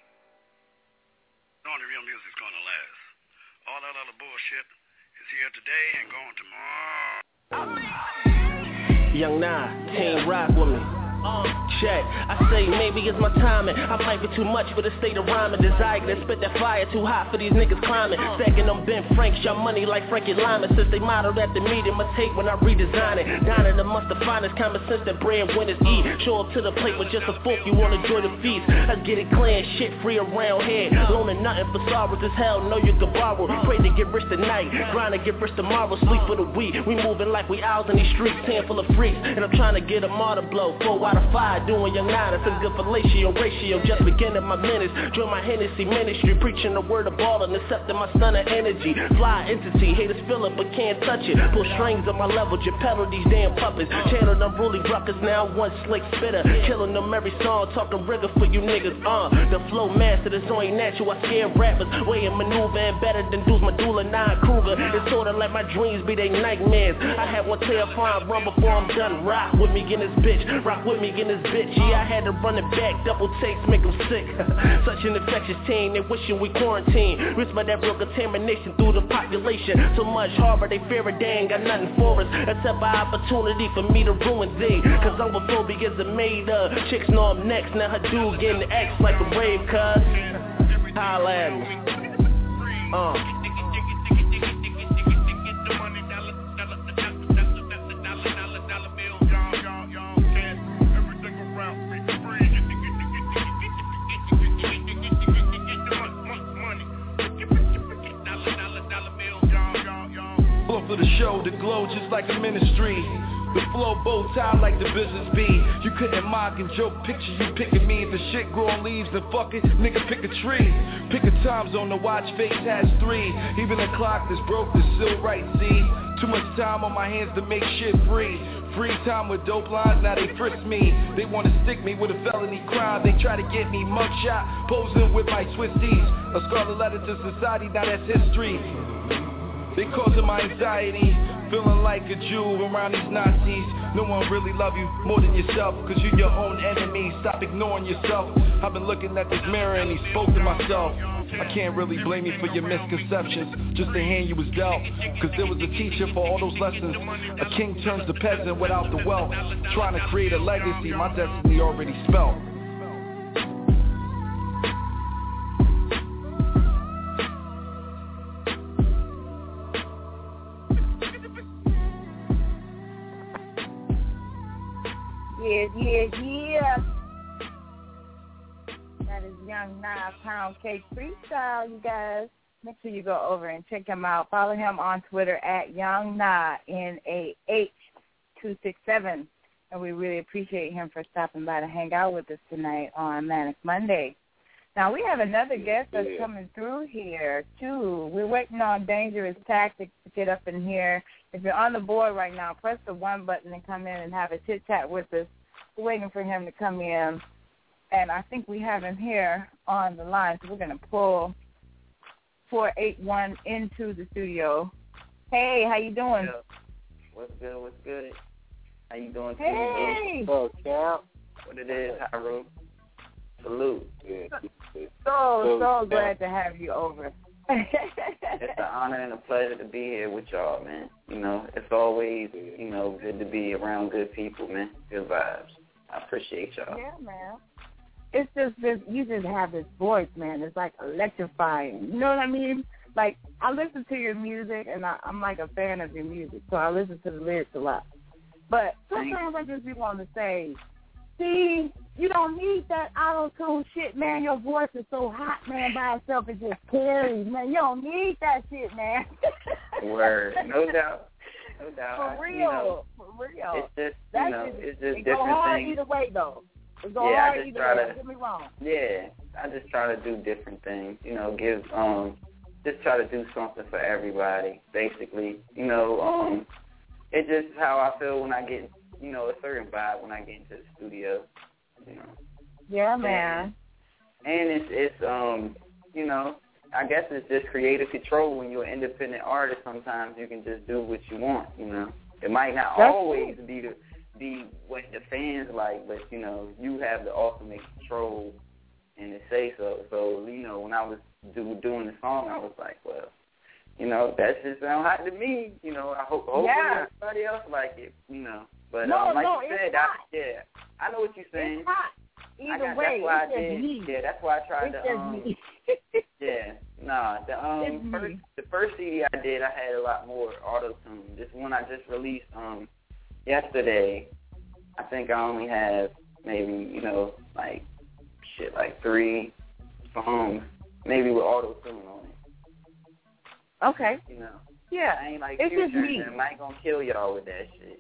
Only real music's gonna last. All that other bullshit is here today and gone tomorrow. Young Nah, Team Rock with me. Check, I say maybe it's my timing. I might be too much for the state of rhyming. Desire to spit that fire too hot for these niggas climbing. Stacking them Ben Franks, your money like Frankie Lyman. Since they modeled at the meeting, my take when I redesign it. Dining amongst the finest, common sense that breadwinners eat. Show up to the plate with just a fork, you wanna enjoy the feast. Let's get it clean, shit free around here. Loaning nothing for sorrows as hell, know you can borrow. Pray to get rich tonight, grind to get rich tomorrow. Sleep for the week, we moving like we owls in these streets. Tan full of freaks, and I'm trying to get them all to blow. 4 out of 5, doing Young Nah, that's a good fellatio ratio. Just beginning my minutes, join my Hennessy ministry, preaching the word of ball and accepting my stunner energy. Fly entity, haters feel it but can't touch it. Pull strings on my level, just pedal these damn puppets. Channel them ruly ruckus, now one slick spitter. Killing them every song, talking rigor for you niggas. The flow master, this ain't natural. I scare rappers, way and maneuvering better than dudes Medulla, Nine Kruger. It's sorta like my dreams be they nightmares. I had one tail fine run before I'm done. Rock with me in this bitch, rock with me me in this bitch. Yeah, I had to run it back, double takes make them sick. Such an infectious team, they wishing we quarantine. Risk by that real contamination through the population. So much harbor, they fear it, they ain't got nothing for us except an opportunity for me to ruin thee. Cause homophobia is a made up. Chicks know I'm next, now her dude getting X like a rave, cuz. Holla at me. For the show, the glow just like a ministry. The flow bow tie like the business be. You couldn't mock and joke, picture you picking me. If the shit growing leaves, then fuck it, nigga pick a tree. Pick a time zone to watch, face has 3. Even the clock that's broke is still right, see. Too much time on my hands to make shit free. Free time with dope lines, now they frisk me. They wanna stick me with a felony crime. They try to get me mugshot, posing with my twisties. A scarlet letter to society, now that's history. They causing my anxiety, feeling like a Jew around these Nazis. No one really love you more than yourself, cause you're your own enemy. Stop ignoring yourself. I've been looking at this mirror and he spoke to myself. I can't really blame you for your misconceptions, just the hand you was dealt. Cause there was a teacher for all those lessons. A king turns to peasant without the wealth. Trying to create a legacy, my destiny already spelled. Yeah. That is Young 9 Pound Cake Freestyle, you guys. Make sure you go over and check him out. Follow him on Twitter at Young Nah, NAH267. And we really appreciate him for stopping by to hang out with us tonight on Manic Monday. Now, we have another guest that's coming through here, too. We're waiting on Dangerous Tactics to get up in here. If you're on the board right now, press the 1 button and come in and have a chit-chat with us. We're waiting for him to come in. And I think we have him here on the line, so we're going to pull 481 into the studio. Hey, how you doing? What's good? How you doing? Hey! What it is, Haru? Salute. So glad to have you over. It's an honor and a pleasure to be here with y'all, man. You know, it's always, good to be around good people, man. Good vibes. I appreciate y'all. Yeah, man. It's just this, you just have this voice, man. It's like electrifying. You know what I mean? Like, I listen to your music, and I'm like a fan of your music, so I listen to the lyrics a lot. But sometimes I just be wanting to say, see, you don't need that auto-tune shit, man. Your voice is so hot, man, by itself. It just carries, man. You don't need that shit, man. Word. No doubt. For real. It's just, it's just it different go hard things. either way, though. It go hard either way. Don't get me wrong. Yeah, I just try to do different things. Just try to do something for everybody, basically. It's just how I feel when I get, a certain vibe when I get into the studio. Yeah, man. And it's I guess it's just creative control. When you're an independent artist, sometimes you can just do what you want, It might not always be what the fans like, but, you have the ultimate control and to say so. So, when I was doing the song, I was like, well, that just sound hot to me. I hope everybody else like it, But like you said, I know what you're saying. It's hot. Either way, that's why it's just me. Yeah, that's why I tried it's to. Just me. The first CD I did, I had a lot more auto-tune. This one I just released yesterday, I think I only have maybe, like 3 songs, maybe with auto-tune on it. Okay. Yeah. I ain't like it's Future, just me. and I ain't gonna kill y'all with that shit.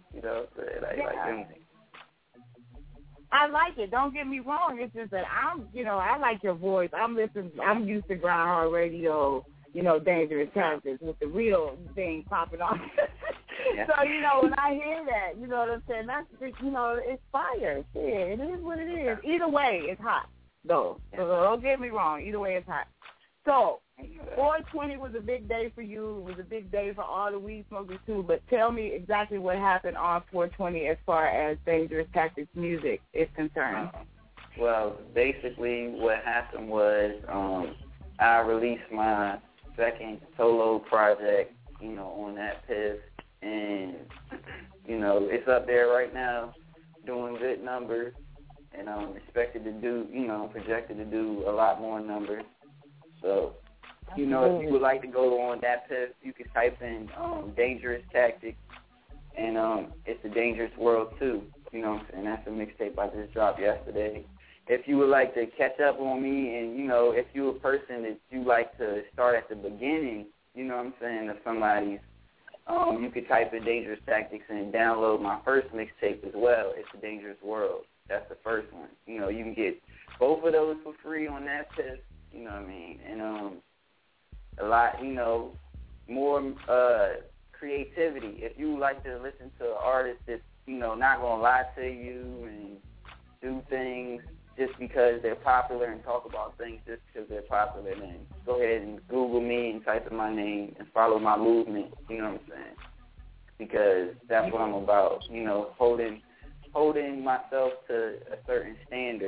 I like it. Don't get me wrong. It's just that I like your voice. I'm used to Groundhog Radio, Dangerous Tactics with the real thing popping on. Yeah. So, when I hear that, you know what I'm saying? That's, it's fire. Shit, it is what it is. Either way, it's hot, though. So don't get me wrong. Either way, it's hot. So, 420 was a big day for you. It was a big day for all the weed smokers, too. But tell me exactly what happened on 420 as far as Dangerous Tactics music is concerned. Well, basically what happened was I released my second solo project, on that piff. And, it's up there right now doing good numbers. And I'm expected to do, projected to do a lot more numbers. So, if you would like to go on that piff, you can type in Dangerous Tactics, and it's a Dangerous World too. And that's a mixtape I just dropped yesterday. If you would like to catch up on me, and if you're a person that you like to start at the beginning, of somebody's, you could type in Dangerous Tactics and download my first mixtape as well. It's a Dangerous World. That's the first one. You can get both of those for free on that piff. You know what I mean? And a lot, more creativity. If you like to listen to an artist that's, not going to lie to you and do things just because they're popular and talk about things just because they're popular, then go ahead and Google me and type in my name and follow my movement, you know what I'm saying? Because that's what I'm about, holding myself to a certain standard,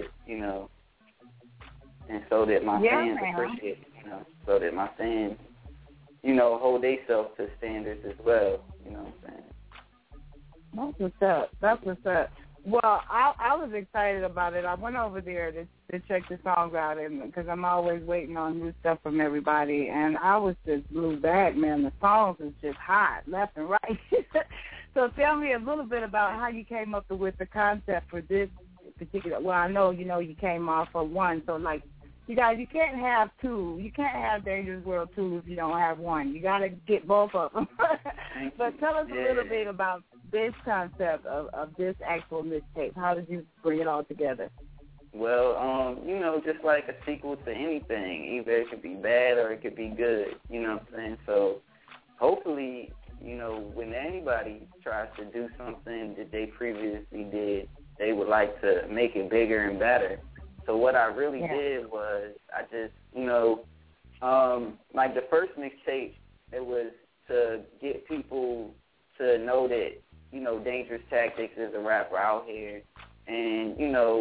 and so that my fans appreciate it, so that my fans, hold themselves to standards as well, you know what I'm saying? That's what's up. Well, I was excited about it. I went over there to check the songs out, because I'm always waiting on new stuff from everybody, and I was just blew back, man. The songs is just hot, left and right. So tell me a little bit about how you came up with the concept for this particular. Well, I know you came off of one, so like you guys, you can't have two. You can't have Dangerous World 2 if you don't have one. You got to get both of them. But tell us a little bit about this concept of this actual mixtape. How did you bring it all together? Well, just like a sequel to anything. Either it could be bad or it could be good. You know what I'm saying? So hopefully, when anybody tries to do something that they previously did, they would like to make it bigger and better. So what I really did was I just, like the first mixtape, it was to get people to know that, Dangerous Tactics is a rapper out here, and,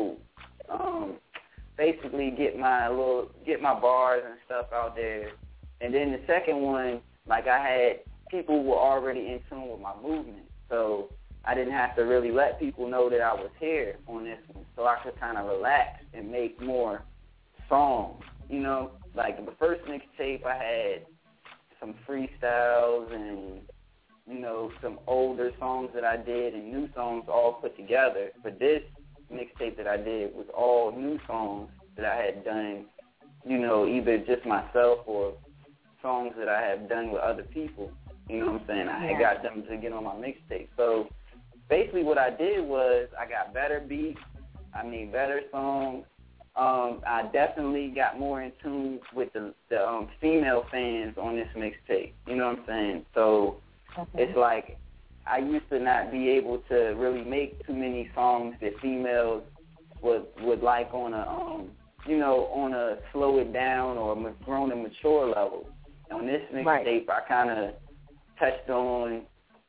basically get my bars and stuff out there. And then the second one, like I had people who were already in tune with my movement. So I didn't have to really let people know that I was here on this one, so I could kind of relax and make more songs. Like the first mixtape, I had some freestyles and, some older songs that I did and new songs all put together. But this mixtape that I did was all new songs that I had done, either just myself or songs that I have done with other people. You know what I'm saying? I had got them to get on my mixtape. So basically what I did was I got better beats, I made better songs. I definitely got more in tune with the female fans on this mixtape. You know what I'm saying? So it's like I used to not be able to really make too many songs that females would like on a on a slow it down or grown and mature level. On this mixtape, I kind of touched on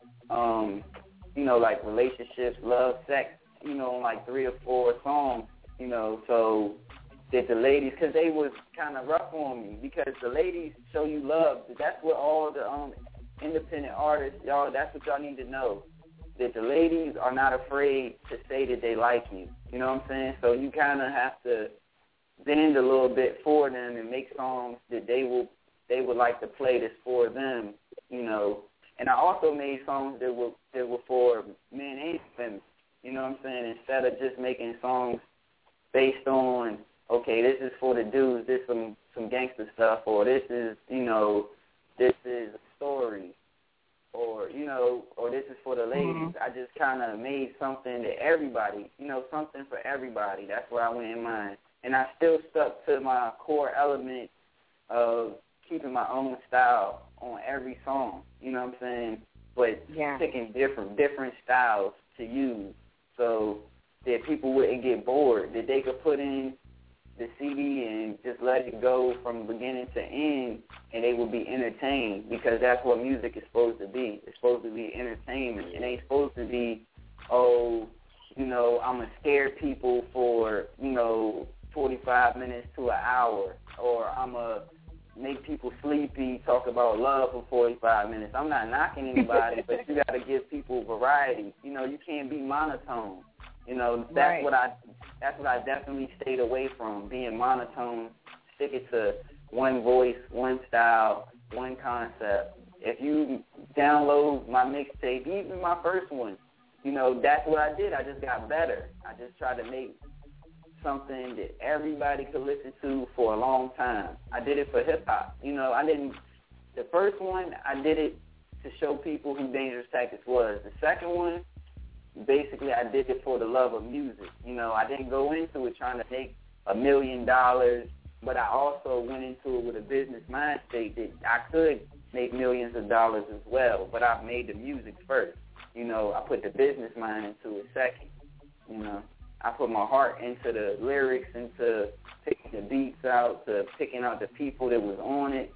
like relationships, love, sex, on like 3 or 4 songs, so that the ladies, because they was kind of rough on me, because the ladies show you love. That's what all the independent artists, y'all, that's what y'all need to know, that the ladies are not afraid to say that they like you. You know what I'm saying? So you kind of have to bend a little bit for them and make songs that they would like to play that's for them, And I also made songs that were for men and women, you know what I'm saying? Instead of just making songs based on, okay, this is for the dudes, this is some gangster stuff, or this is, this is a story, or, or this is for the ladies. Mm-hmm. I just kind of made something that everybody, something for everybody. That's where I went in mind. And I still stuck to my core element of keeping my own style on every song, you know what I'm saying? But picking different styles to use so that people wouldn't get bored, that they could put in, the CD and just let it go from beginning to end, and they will be entertained, because that's what music is supposed to be. It's supposed to be entertainment. It ain't supposed to be, I'm going to scare people for, 45 minutes to an hour, or I'm going to make people sleepy, talk about love for 45 minutes. I'm not knocking anybody, but you got to give people variety. You can't be monotone. That's what I definitely stayed away from, being monotone, sticking to one voice, one style, one concept. If you download my mixtape, even my first one, that's what I did. I just got better. I just tried to make something that everybody could listen to for a long time. I did it for hip-hop. The first one, I did it to show people who Dangerous Tactics was. The second one, basically, I did it for the love of music. I didn't go into it trying to make $1 million, but I also went into it with a business mind state that I could make millions of dollars as well, but I made the music first. I put the business mind into it second. I put my heart into the lyrics, into picking the beats out, to picking out the people that was on it.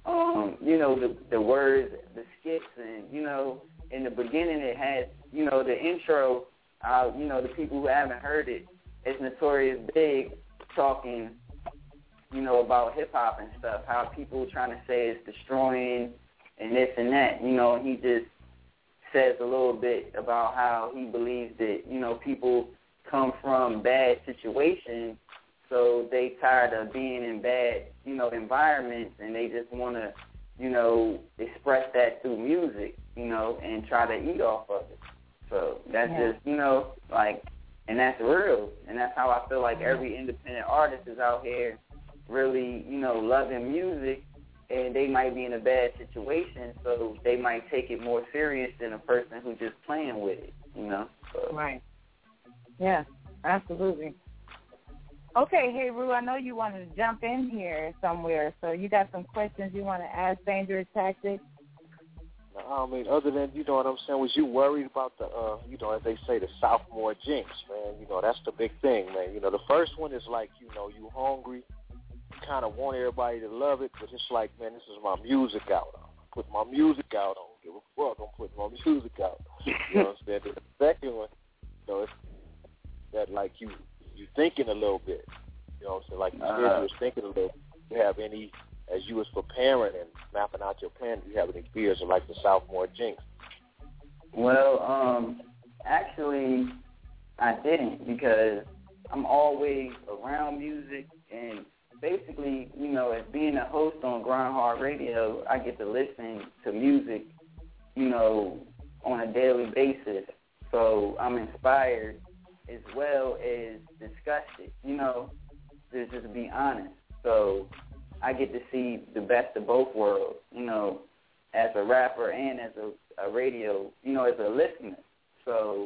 The words, the skits, and, in the beginning it had, the intro, the people who haven't heard it, it's Notorious Big talking, about hip-hop and stuff, how people trying to say it's destroying and this and that, and he just says a little bit about how he believes that, people come from bad situations, so they tired of being in bad, environments, and they just want to, express that through music, and try to eat off of it. So that's just, and that's real, and that's how I feel like every independent artist is out here really, loving music, and they might be in a bad situation, so they might take it more serious than a person who's just playing with it, So. Right. Yeah, absolutely. Okay, hey, Rue, I know you wanted to jump in here somewhere, so you got some questions you want to ask Dangerous Tactics? I mean, other than, what I'm saying, was you worried about the, as they say, the sophomore jinx, man? That's the big thing, man. The first one is like, you hungry, you kind of want everybody to love it, but it's like, man, this is my music out. I'm putting my music out. I don't give a fuck. I'm putting my music out. You know what I'm saying? The second one, it's that, like, you thinking a little bit. You know what I'm saying? Like you said, you was thinking a little bit. Do you have any, as you was preparing and mapping out your plan, do you have any fears of, like, the sophomore jinx? Well, actually, I didn't, because I'm always around music, and basically, as being a host on Grind Hard Radio, I get to listen to music, on a daily basis. So I'm inspired as well as disgusted, to just be honest. So I get to see the best of both worlds, as a rapper and as a radio, as a listener. So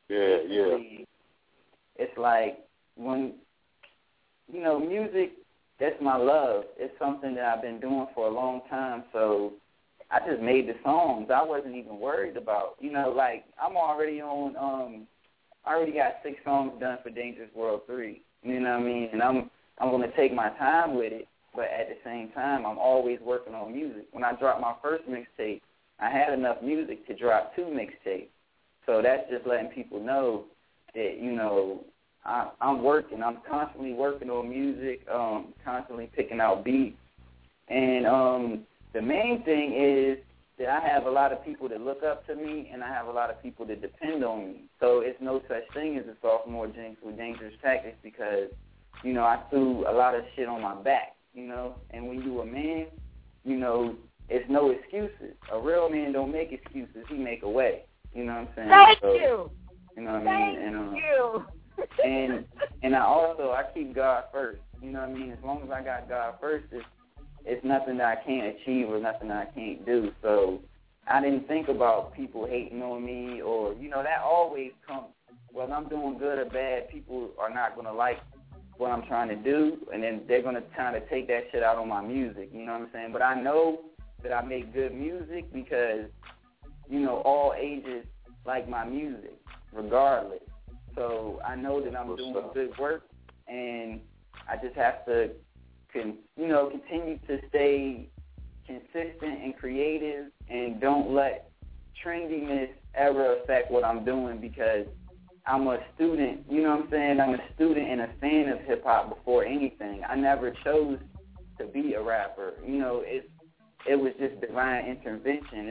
it's like when, music, that's my love. It's something that I've been doing for a long time. So I just made the songs. I wasn't even worried about, I'm already on, I already got 6 songs done for Dangerous World 3. You know what I mean? And I'm going to take my time with it, but at the same time, I'm always working on music. When I dropped my first mixtape, I had enough music to drop 2 mixtapes. So that's just letting people know that, I'm working. I'm constantly working on music, constantly picking out beats. And the main thing is that I have a lot of people that look up to me, and I have a lot of people that depend on me. So it's no such thing as a sophomore jinx with Dangerous Tactics, because, I threw a lot of shit on my back, And when you a man, it's no excuses. A real man don't make excuses. He make a way. You know what I'm saying? Thank you. You know what I mean? Thank you. And I keep God first. You know what I mean? As long as I got God first, it's nothing that I can't achieve or nothing that I can't do. So I didn't think about people hating on me or, that always comes. Whether I'm doing good or bad, people are not going to like what I'm trying to do, and then they're going to kind of take that shit out on my music. You know what I'm saying? But I know that I make good music because, all ages like my music, regardless. So I know that I'm doing good work, and I just have to, continue to stay consistent and creative, and don't let trendiness ever affect what I'm doing, because I'm a student, you know what I'm saying? I'm a student and a fan of hip-hop before anything. I never chose to be a rapper. It was just divine intervention.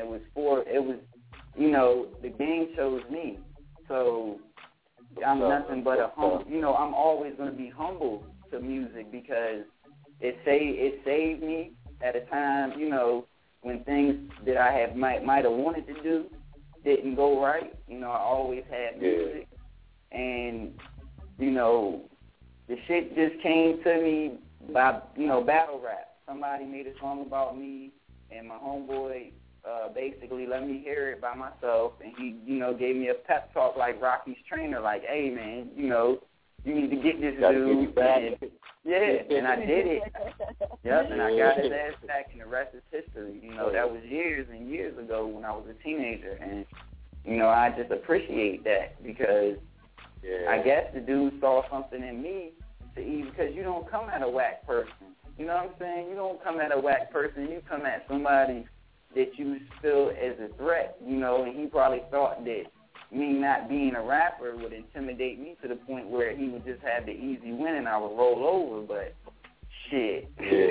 The game chose me. So I'm nothing but I'm always going to be humble to music, because it saved me at a time, when things that I might have wanted to do didn't go right. I always had music. And, the shit just came to me by, battle rap. Somebody made a song about me, and my homeboy basically let me hear it by myself, and he, gave me a pep talk like Rocky's trainer, like, hey, man, you need to get this dude. And I did it. Yep, and I got his ass back, and the rest is history. That was years and years ago when I was a teenager, and, I just appreciate that, because I guess the dude saw something in me, because you don't come at a whack person. You know what I'm saying? You don't come at a whack person. You come at somebody that you feel as a threat, and he probably thought that me not being a rapper would intimidate me to the point where he would just have the easy win and I would roll over, but shit.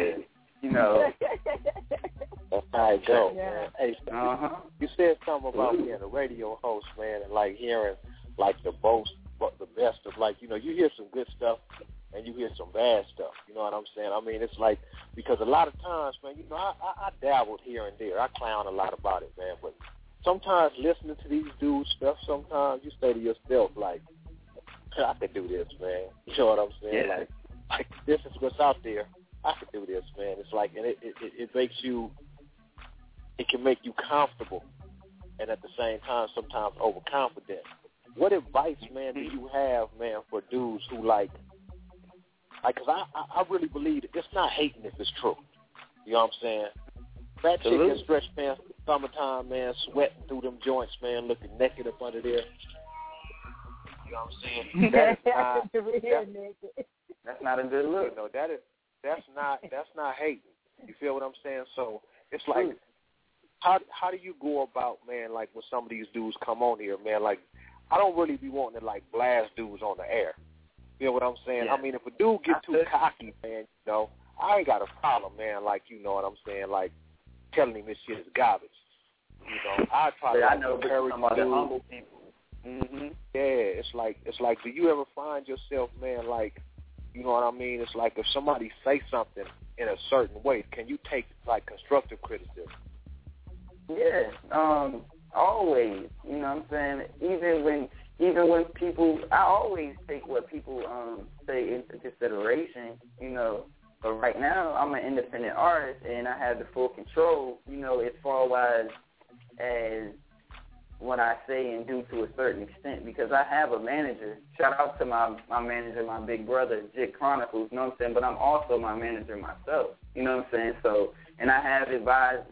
That's how it goes, man. Hey, you said something about being a radio host, man, and like hearing like the best of, like, you hear some good stuff and you hear some bad stuff. You know what I'm saying? I mean, it's like, because a lot of times, man, I dabbled here and there. I clown a lot about it, man, but sometimes listening to these dudes' stuff, sometimes you say to yourself, like, I could do this, man. You know what I'm saying? Yeah. Like this is what's out there. I could do this, man. It's like, and it makes you, it can make you comfortable, and at the same time, sometimes overconfident. What advice, man, do you have, man, for dudes who like, because I really believe that it's not hating if it's true. You know what I'm saying? Fat chick in stretch pants in the summertime, man, sweating through them joints, man, looking naked up under there. You know what I'm saying? That's not a good look. That's not hating. You feel what I'm saying? So it's like, how do you go about, man, like when some of these dudes come on here, man, like, I don't really be wanting to, like, blast dudes on the air. You know what I'm saying? Yeah. I mean, if a dude get too cocky, man, I ain't got a problem, man, like, you know what I'm saying, like, telling him this shit is garbage. I try to encourage dudes. Humble people. Mm-hmm. Yeah, it's like, do you ever find yourself, man, like, you know what I mean? It's like if somebody say something in a certain way, can you take, like, constructive criticism? Yeah, always. You know what I'm saying? Even when people, I always take what people say into consideration, But right now, I'm an independent artist, and I have the full control, as far as what I say and do to a certain extent, because I have a manager. Shout out to my manager, my big brother, Jit Chronicles, you know what I'm saying? But I'm also my manager myself, you know what I'm saying? So, and I have advisors,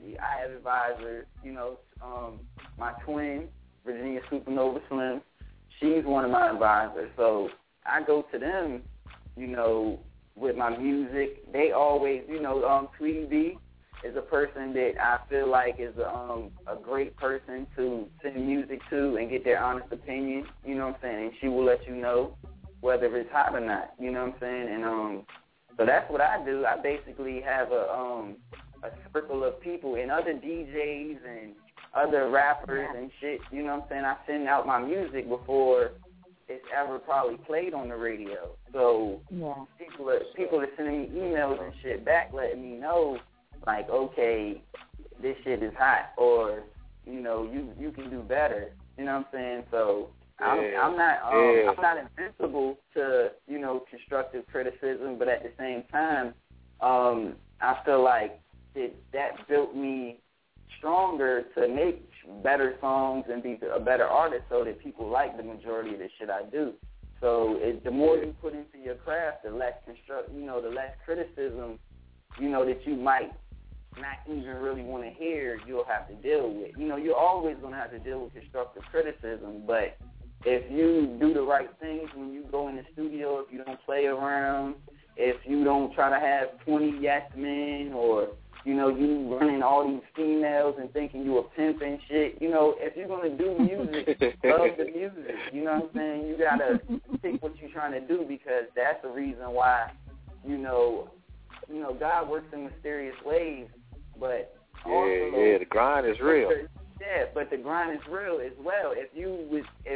my twin, Virginia Supernova Slim, she's one of my advisors. So I go to them, with my music. They always, Tweety B is a person that I feel like is a great person to send music to and get their honest opinion, you know what I'm saying? And she will let you know whether it's hot or not, you know what I'm saying? And so that's what I do. I basically have a circle of people and other DJs and other rappers and shit, you know what I'm saying? I send out my music before it's ever probably played on the radio. So people are sending me emails and shit back letting me know, like, okay, this shit is hot, or, you can do better. You know what I'm saying? So I'm not invincible to, constructive criticism, but at the same time, I feel like that built me stronger to make better songs and be a better artist, so that people like the majority of the shit I do. So the more you put into your craft, the less the less criticism, that you might not even really want to hear, you'll have to deal with. You're always going to have to deal with constructive criticism, but if you do the right things when you go in the studio, if you don't play around, if you don't try to have 20 yes men, or, you know, you running all these females and thinking you a pimp and shit. You know, if you're going to do music, love the music. You know what I'm saying? You got to pick what you're trying to do, because that's the reason why, you know, God works in mysterious ways, but also, the grind is real. Yeah, but the grind is real as well. If you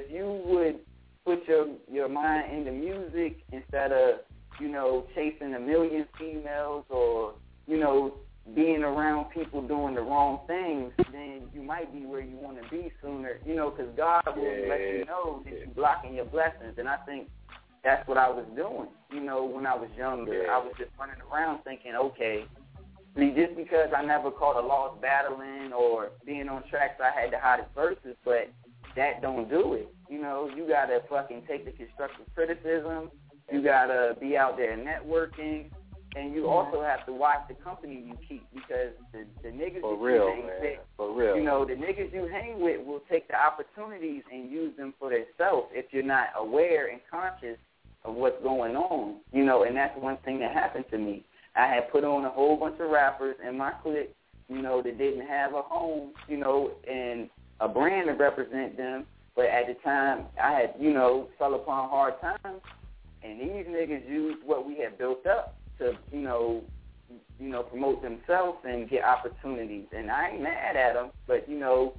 would put your mind into music instead of, you know, chasing a million females, or, you know, being around people doing the wrong things, then you might be where you want to be sooner, you know, because God will let you know that you're blocking your blessings. And I think that's what I was doing, you know, when I was younger. I was just running around thinking, okay, just because I never caught a lost battling or being on tracks, I had the hottest verses, but that don't do it. You know, you got to fucking take the constructive criticism. You got to be out there networking. And you also have to watch the company you keep, because the niggas you hang with, you know, the niggas you hang with will take the opportunities and use them for themselves if you're not aware and conscious of what's going on, you know. And that's one thing that happened to me. I had put on a whole bunch of rappers in my clique, you know, that didn't have a home, you know, and a brand to represent them. But at the time, I had, you know, fell upon hard times, and these niggas used what we had built up to, you know, promote themselves and get opportunities. And I ain't mad at them, but, you know,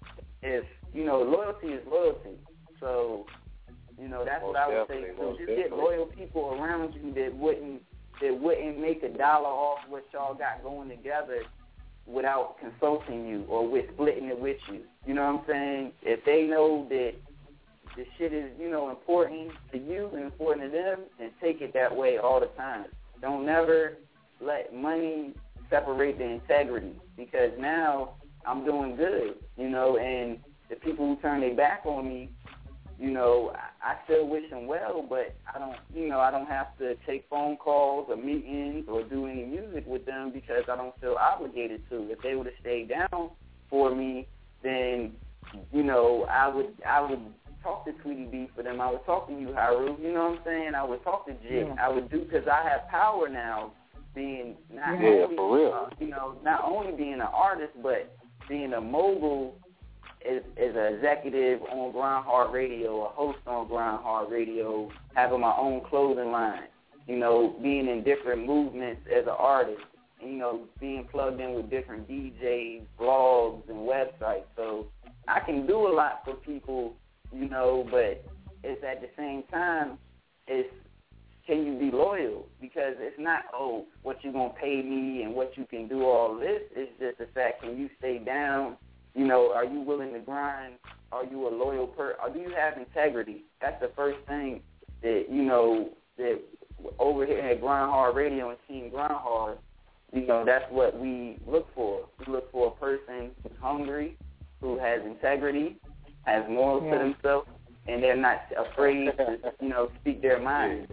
if, you know, loyalty is loyalty. So, you know, that's what I would say. So just get loyal people around you that wouldn't make $1 off what y'all got going together without consulting you or with splitting it with you. You know what I'm saying? If they know that the shit is, you know, important to you and important to them, then take it that way all the time. Don't never let money separate the integrity, because now I'm doing good, you know, and the people who turn their back on me, you know, I still wish them well, but I don't have to take phone calls or meetings or do any music with them because I don't feel obligated to. If they would have stayed down for me, then, you know, I would talk to Tweety B for them. I would talk to you, Haru. You know what I'm saying? I would talk to Jig. I would do, because I have power now, being not only, for real. You know, not only being an artist, but being a mogul as an executive on Grind Hard Radio, a host on Grind Hard Radio, having my own clothing line. You know, being in different movements as an artist. You know, being plugged in with different DJs, blogs, and websites. So I can do a lot for people. You know, but it's at the same time, it's can you be loyal? Because it's not, oh, what you going to pay me and what you can do all this. It's just the fact, can you stay down? You know, are you willing to grind? Are you a loyal person? Or do you have integrity? That's the first thing that, you know, that over here at Grind Hard Radio and Team Grind Hard, you know, that's what we look for. We look for a person who's hungry, who has integrity, has morals to themselves, and they're not afraid to, you know, speak their mind.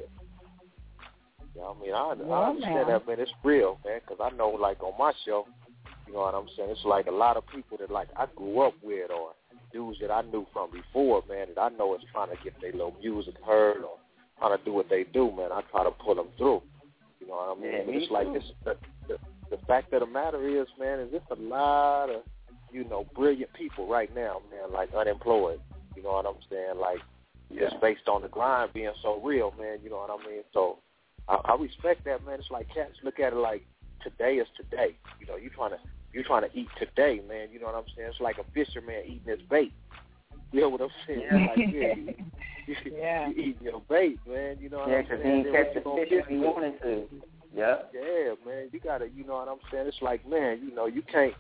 Yeah, I mean, I understand that, man. It's real, man, because I know, like, on my show, you know what I'm saying, it's like a lot of people that, like, I grew up with, or dudes that I knew from before, man, that I know is trying to get their little music heard or trying to do what they do, man. I try to pull them through. You know what I mean? But it's like the fact of the matter is, man, is it's a lot of, you know, brilliant people right now, man, like unemployed. You know what I'm saying? Like, just based on the grind being so real, man, you know what I mean? So I respect that, man. It's like cats look at it like today is today. You know, you're trying to eat today, man. You know what I'm saying? It's like a fisherman eating his bait. You know what I'm saying? Like, you eating your bait, man. You know what I'm saying? Yeah, because he didn't catch the fish if he wanted to. Yeah. Yeah, man. You gotta, you know what I'm saying? It's like, man, you know, you can't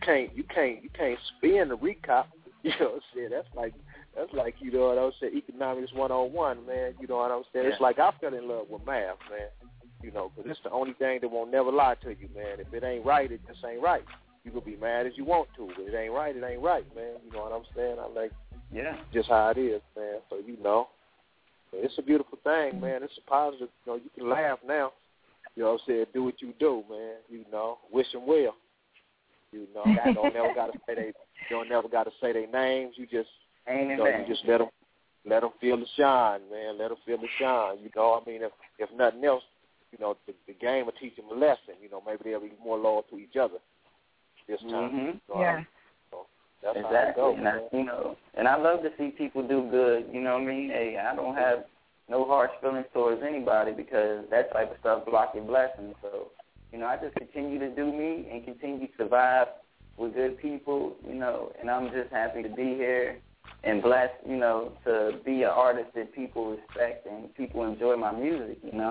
spin the recop. You know what I'm saying? That's like, you know what I'm saying, economics 101, man. You know what I'm saying? It's like I fell in love with math, man. You know, because it's the only thing that won't never lie to you, man. If it ain't right, it just ain't right. You can be mad as you want to, but it ain't right, man. You know what I'm saying? I'm like, just how it is, man. So, you know, it's a beautiful thing, man. It's a positive. You know, you can laugh now. You know what I'm saying? Do what you do, man. You know, wish them well. You know, you don't never gotta say their names. You just, you know, you just let them feel the shine, man. Let them feel the shine. You know, I mean, if nothing else, the game will teach them a lesson. Maybe they'll be more loyal to each other this time. Yeah. That's exactly. how it goes, and I love to see people do good. You know what I mean? Hey, I don't have no harsh feelings towards anybody because that type of stuff blocks your blessings. So, I just continue to do me and continue to survive with good people, and I'm just happy to be here and blessed, to be an artist that people respect and people enjoy my music, and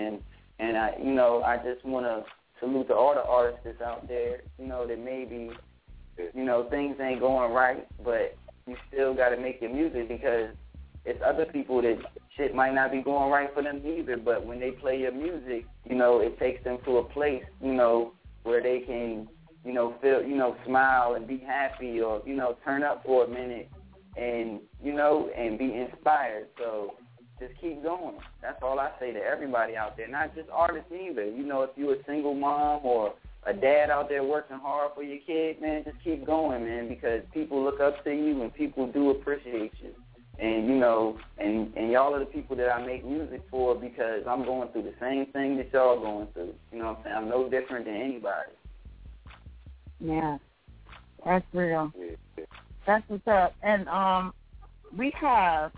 I just want to salute to all the artists that's out there, that maybe, things ain't going right, but you still got to make your music because it's other people that shit might not be going right for them either, but when they play your music, it takes them to a place, where they can, feel, smile and be happy or, turn up for a minute and, and be inspired. So just keep going. That's all I say to everybody out there, not just artists either. If you're a single mom or a dad out there working hard for your kid, man, just keep going, man, because people look up to you and people do appreciate you. And, and y'all are the people that I make music for because I'm going through the same thing that y'all going through. You know what I'm saying? I'm no different than anybody. Yeah, that's real. That's what's up. And we have,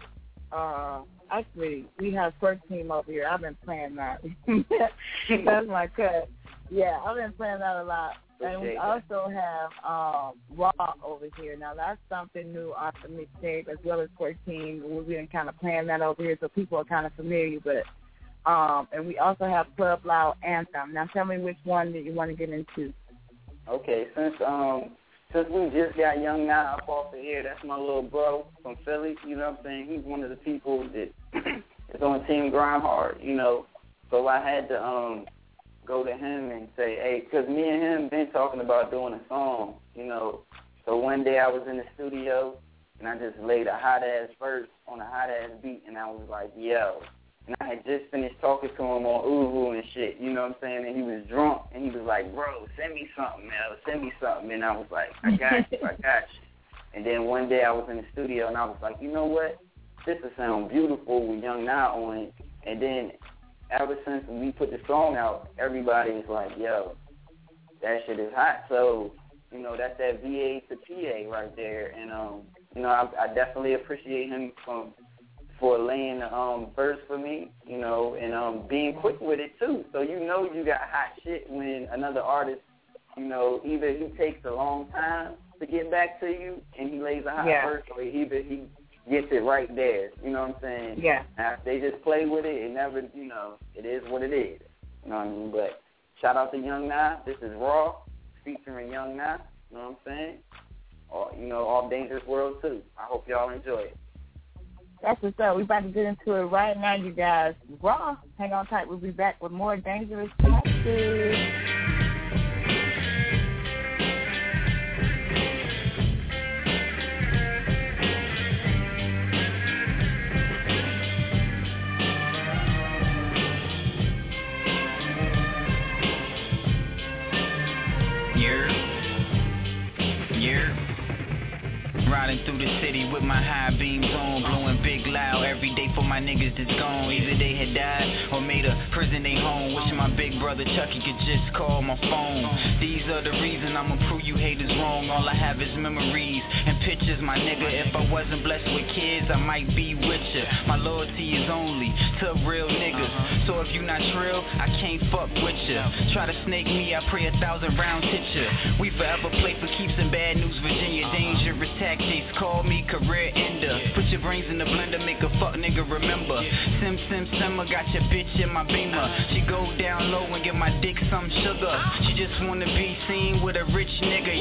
we have Twerk Team over here. I've been playing that. That's my cut. Yeah, I've been playing that a lot. And we also have Raw over here. Now, that's something new off the mixtape as well as 14. We've been kind of playing that over here so people are kind of familiar with it. And we also have Club Loud Anthem. Now, tell me which one that you want to get into. Okay, since we just got Young Nah up off the air, that's my little bro from Philly, you know what I'm saying? He's one of the people that is on Team Grind Hard, So I had to go to him and say, hey, because me and him been talking about doing a song, So one day I was in the studio, and I just laid a hot-ass verse on a hot-ass beat, and I was like, yo. And I had just finished talking to him on Uvu and shit, you know what I'm saying? And he was drunk, and he was like, bro, send me something, man. Send me something. And I was like, I got you. And then one day I was in the studio, and I was like, you know what? This will sound beautiful with Young Nah on it. And then ever since we put the song out, everybody is like, yo, that shit is hot. So, that's that VA to PA right there. And, I definitely appreciate him for laying the verse for me, and being quick with it, too. So you got hot shit when another artist, either he takes a long time to get back to you and he lays a hot verse, or either he gets it right there, you know what I'm saying? Yeah. Now, if they just play with it, it never, it is what it is. You know what I mean? But shout out to Young Nah. This is Raw, featuring Young Nah, you know what I'm saying? Or, Off Dangerous World, too. I hope y'all enjoy it. That's what's up. We're about to get into it right now, you guys. Raw, hang on tight. We'll be back with more Dangerous Tactics. Riding through the city with my high beams on, blowing big loud every day for my niggas that's gone. Either they had died or made a prison they home. Wishing my big brother Chucky could just call my phone. These are the reason I'ma prove you haters wrong. All I have is memories and pictures, my nigga. If I wasn't blessed with kids, I might be with ya. My loyalty is only to real niggas. So if you not real, I can't fuck with ya. Try to snake me, I pray 1,000 rounds hit ya. We forever play for keeps and bad news, Virginia. Dangerous tactics, call me career ender. Put your brains in the blender, make a fuck nigga remember. Simmer, got your bitch in my beamer. She go down low and give my dick some sugar. She just wanna be seen with a rich nigga,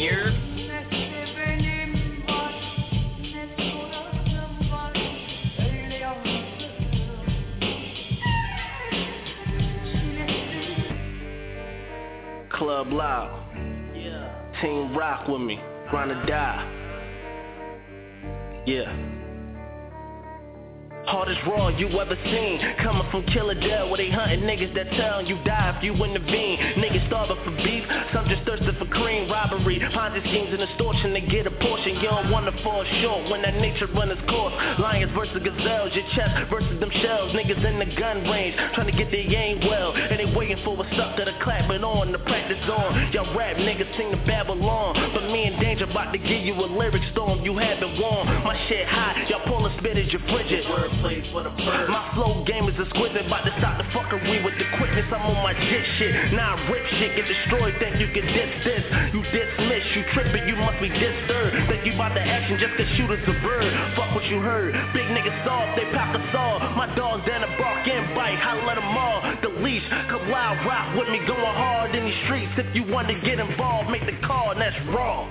Club Loud. Team rock with me. Grind or die. Yeah. hardest raw you ever seen. Coming from Killer Dale, where they hunting niggas that tell you die if you intervene. Niggas starving for beef, some just thirsting for cream. Robbery, Ponzi schemes and extortion to get a portion. You don't wanna fall short when that nature run its course. Lions versus gazelles, your chest versus them shells. Niggas in the gun range, trying to get their game well. And they waiting for a sucker to clap it on, the practice on. Y'all rap niggas sing the Babylon, but me and Danger about to give you a lyric storm you haven't worn. My shit hot, y'all pulling spit as your frigid. My flow game is exquisite, about to stop the fuckery with the quickness. I'm on my jit shit, now I rip shit, get destroyed, think you can diss this. You dismiss, you trippin', you must be disturbed. Think you about the action just cause shooters a bird. Fuck what you heard, big niggas soft, they pack a saw. My dogs down the bark and bite, holla let them all. The leash, come loud, rock with me, going hard in these streets. If you want to get involved, make the call, and that's raw.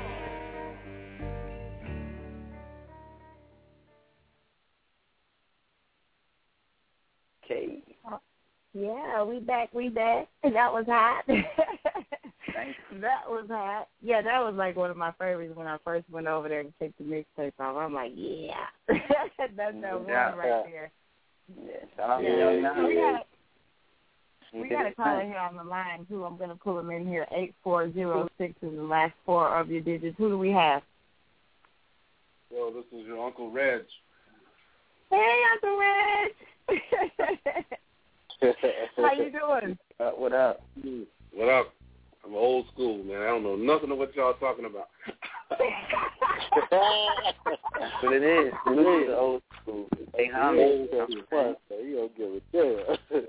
Okay. Yeah, we back. That was hot. That was hot. Yeah, that was like one of my favorites when I first went over there to take the mixtape off. I'm like, yeah. That's that one right there. Yeah, shout out to Young Now. We got a caller here on the line, too. I'm going to pull him in here. 8406 is the last four of your digits. Who do we have? Yo, this is your Uncle Reg. Hey, Uncle Reg. How you doing? What up? What up? I'm old school, man. I don't know nothing of what y'all talking about. But it is. It is old school. Hey, how you don't give a damn.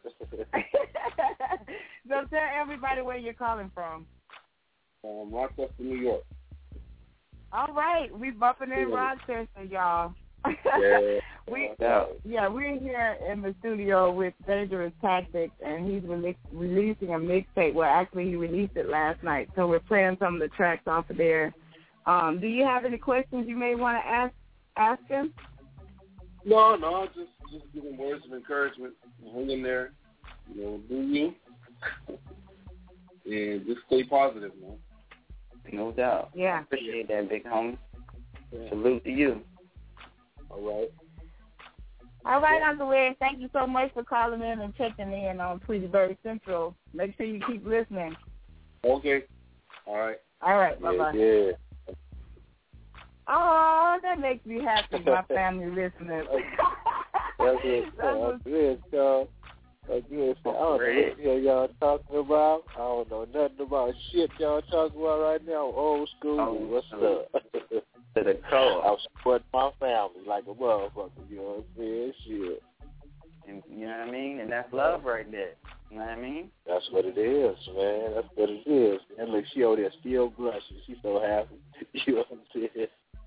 So tell everybody where you're calling from. Rochester, New York. All right. We bumping in Rochester, y'all. Yeah. We're here in the studio with Dangerous Tactics, and he's releasing a mixtape. Well, actually, he released it last night, so we're playing some of the tracks off of there. Do you have any questions you may want to ask him? No, just giving words of encouragement. Hang in there, do you, and just stay positive, man. No doubt. Yeah. Appreciate that, big homie. Yeah. Salute to you. All right, Uncle Red, thank you so much for calling in and checking in on Tweety Bird Central. Make sure you keep listening. Okay. All right. Bye-bye. Yeah. Oh, that makes me happy, my family listening. That's good, y'all. That's good. I don't know what y'all talking about. I don't know nothing about shit y'all talking about right now. Old school. What's up? To the core. I'm supporting my family like a motherfucker. You know what I'm saying? Shit. And, you know what I mean? And that's love right there. You know what I mean? That's what it is, man. That's what it is. And look, she over there still blushing. She's so happy. You know what I'm saying?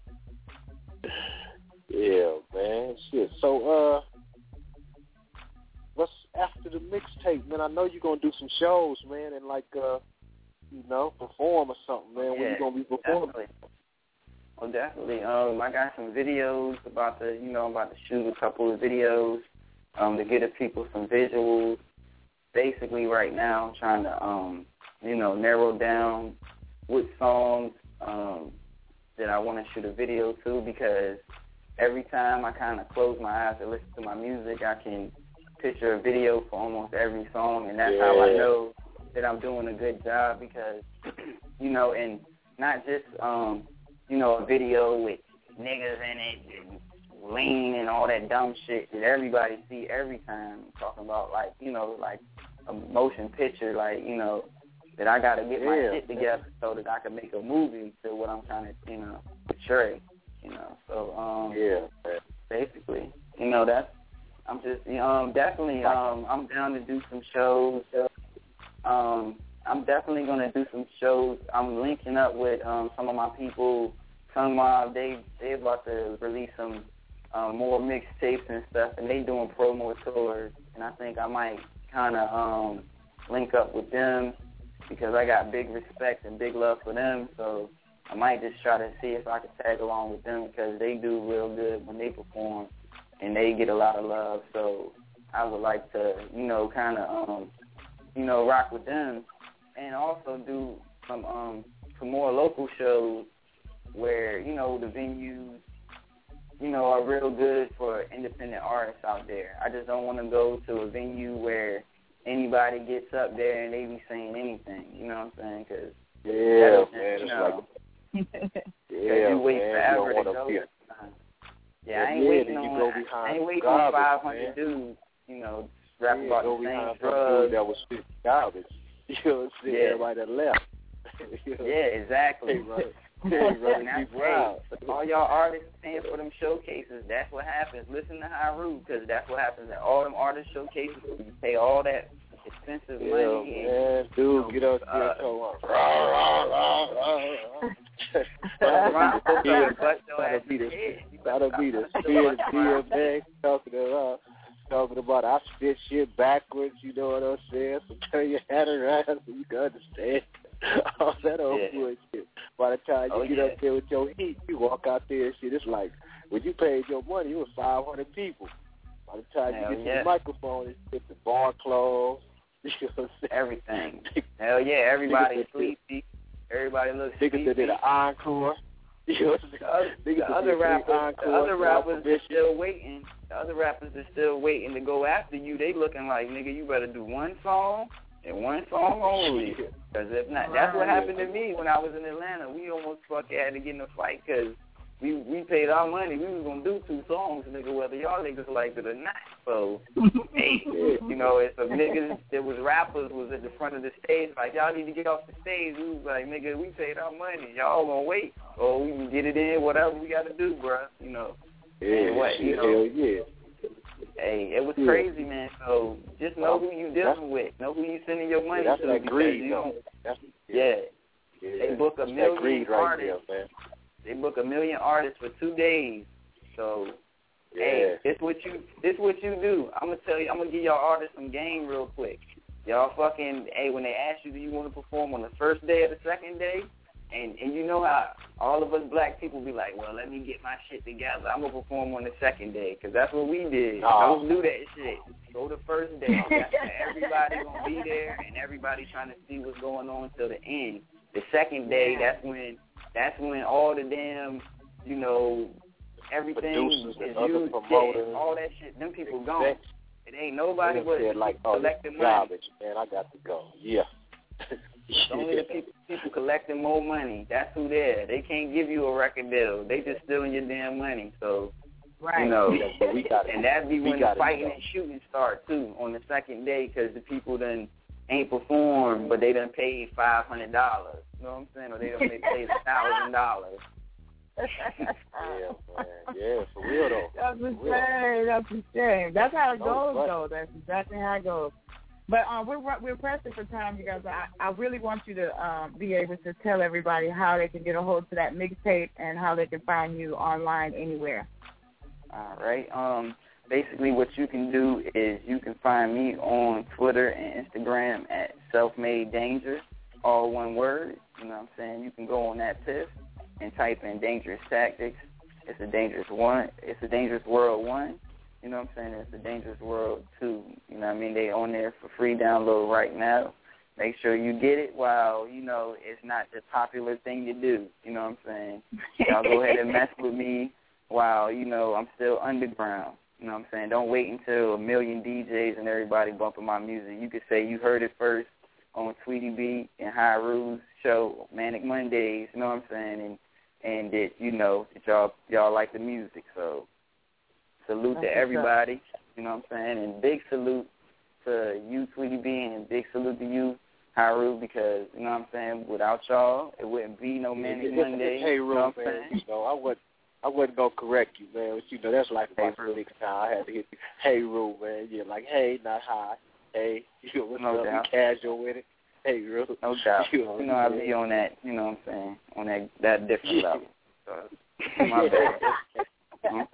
Yeah, man. Shit. So, what's after the mixtape, man? I know you're going to do some shows, man, and perform or something, man. When you going to be performing? Definitely. Oh, definitely. I got some videos about to shoot a couple of videos to get the people some visuals. Basically, right now, I'm trying to, narrow down what songs that I want to shoot a video to, because every time I kind of close my eyes and listen to my music, I can picture a video for almost every song, and that's how I know that I'm doing a good job, because, and not just, a video with niggas in it and lean and all that dumb shit that everybody see every time. I'm talking about, like a motion picture, that I got to get my shit together so that I can make a movie to what I'm trying to, portray, So, basically, that's, I'm just, definitely, I'm down to do some shows. I'm definitely going to do some shows. I'm linking up with some of my people. Tongue Mob, they about to release some more mixtapes and stuff, and they doing promo tours. And I think I might kind of link up with them, because I got big respect and big love for them. So I might just try to see if I can tag along with them, because they do real good when they perform, and they get a lot of love. So I would like to, kind of, rock with them, and also do some more local shows where, the venues you know, are real good for independent artists out there. I just don't want to go to a venue where anybody gets up there and they be saying anything. You know what I'm saying? Cause you wait forever to go. I ain't waiting on 500 dudes, you know, rap about the same drugs. That was spit garbage. You know what I'm saying? Everybody that left. Exactly. And that's why all y'all artists paying for them showcases. That's what happens. Listen to Haru, because that's what happens at all them artist showcases. You pay all that expensive money. Man, dude, get up there. That'll be the spin DMX talking about I spit shit backwards. You know what I'm saying? So turn your head around so you can understand. All that old bullshit. By the time you get up there with your heat, you walk out there and shit. It's like when you paid your money, it was 500 people. By the time you get to the microphone, it's the bar closed. You know what I'm saying? Everything. Hell yeah, everybody's sleepy. Everybody looks sleepy. Niggas that did an encore. You know what I'm saying? The other rappers are still waiting. The other rappers are still waiting to go after you. They looking like, nigga, you better do one song and one song only. Because if not, that's what happened to me when I was in Atlanta. We almost had to get in a fight because we paid our money. We was going to do 2 songs, nigga, whether y'all niggas liked it or not. So, hey, you know, if some niggas that was rappers was at the front of the stage, like, y'all need to get off the stage. We was like, nigga, we paid our money. Y'all going to wait. Or we can get it in, whatever we got to do, bro. You know. Hell yeah. Hey, it was crazy, man. So just know who you dealing with. Know who you sending your money to. That greed, They book a million artists. Man. They book 1 million artists for 2 days. So, hey, this what you do. I'm gonna tell you. I'm gonna give y'all artists some game real quick. Y'all fucking, hey, when they ask you, do you want to perform on the first day or the second day? And you know how all of us black people be like, well, let me get my shit together. I'm going to perform on the second day because that's what we did. Don't do that shit. Go the first day. Everybody going to be there and everybody trying to see what's going on till the end. The second day, that's when all the damn, you know, everything is used. All that shit, them people gone. It ain't nobody but collecting money. Man, I got to go. Yeah. It's only the people collecting more money. That's who they're. They can't give you a record deal. They just stealing your damn money. So, you know, and that'd be when the fighting and shooting start, too, on the second day because the people done ain't performed, but they done paid $500. You know what I'm saying? Or they done paid $1,000. Yeah, for real, though. That's a shame. That's how it goes, though. That's exactly how it goes. But we're pressing for time, you guys. I really want you to be able to tell everybody how they can get a hold of that mixtape and how they can find you online anywhere. All right. Basically, what you can do is you can find me on Twitter and Instagram at Selfmade Danger, all one word. You know what I'm saying? You can go on that tip and type in Dangerous Tactics. It's a Dangerous World 1. You know what I'm saying? It's a Dangerous World 2. You know what I mean? They on there for free download right now. Make sure you get it while, you know, it's not the popular thing to do. You know what I'm saying? Y'all go ahead and mess with me while, you know, I'm still underground. You know what I'm saying? Don't wait until 1 million DJs and everybody bumping my music. You could say you heard it first on Tweety B and Haru's show, Manic Mondays. You know what I'm saying? And that, you know, that y'all like the music. So salute to everybody, you know what I'm saying, and big salute to you, Tweety B, and big salute to you, Haru, because, you know what I'm saying, without y'all, it wouldn't be no Manic Monday. Hey, Ru, you know man, you know, I wasn't going to correct you, man, but, you know, that's like my next time I had to hit you. Hey, Ru, man, you're like, hey, not hi. Hey, you know, what's up, be casual with it. Hey, Ru. No doubt. You know I be on that, you know what I'm saying, on that different level. So, my bad. Man.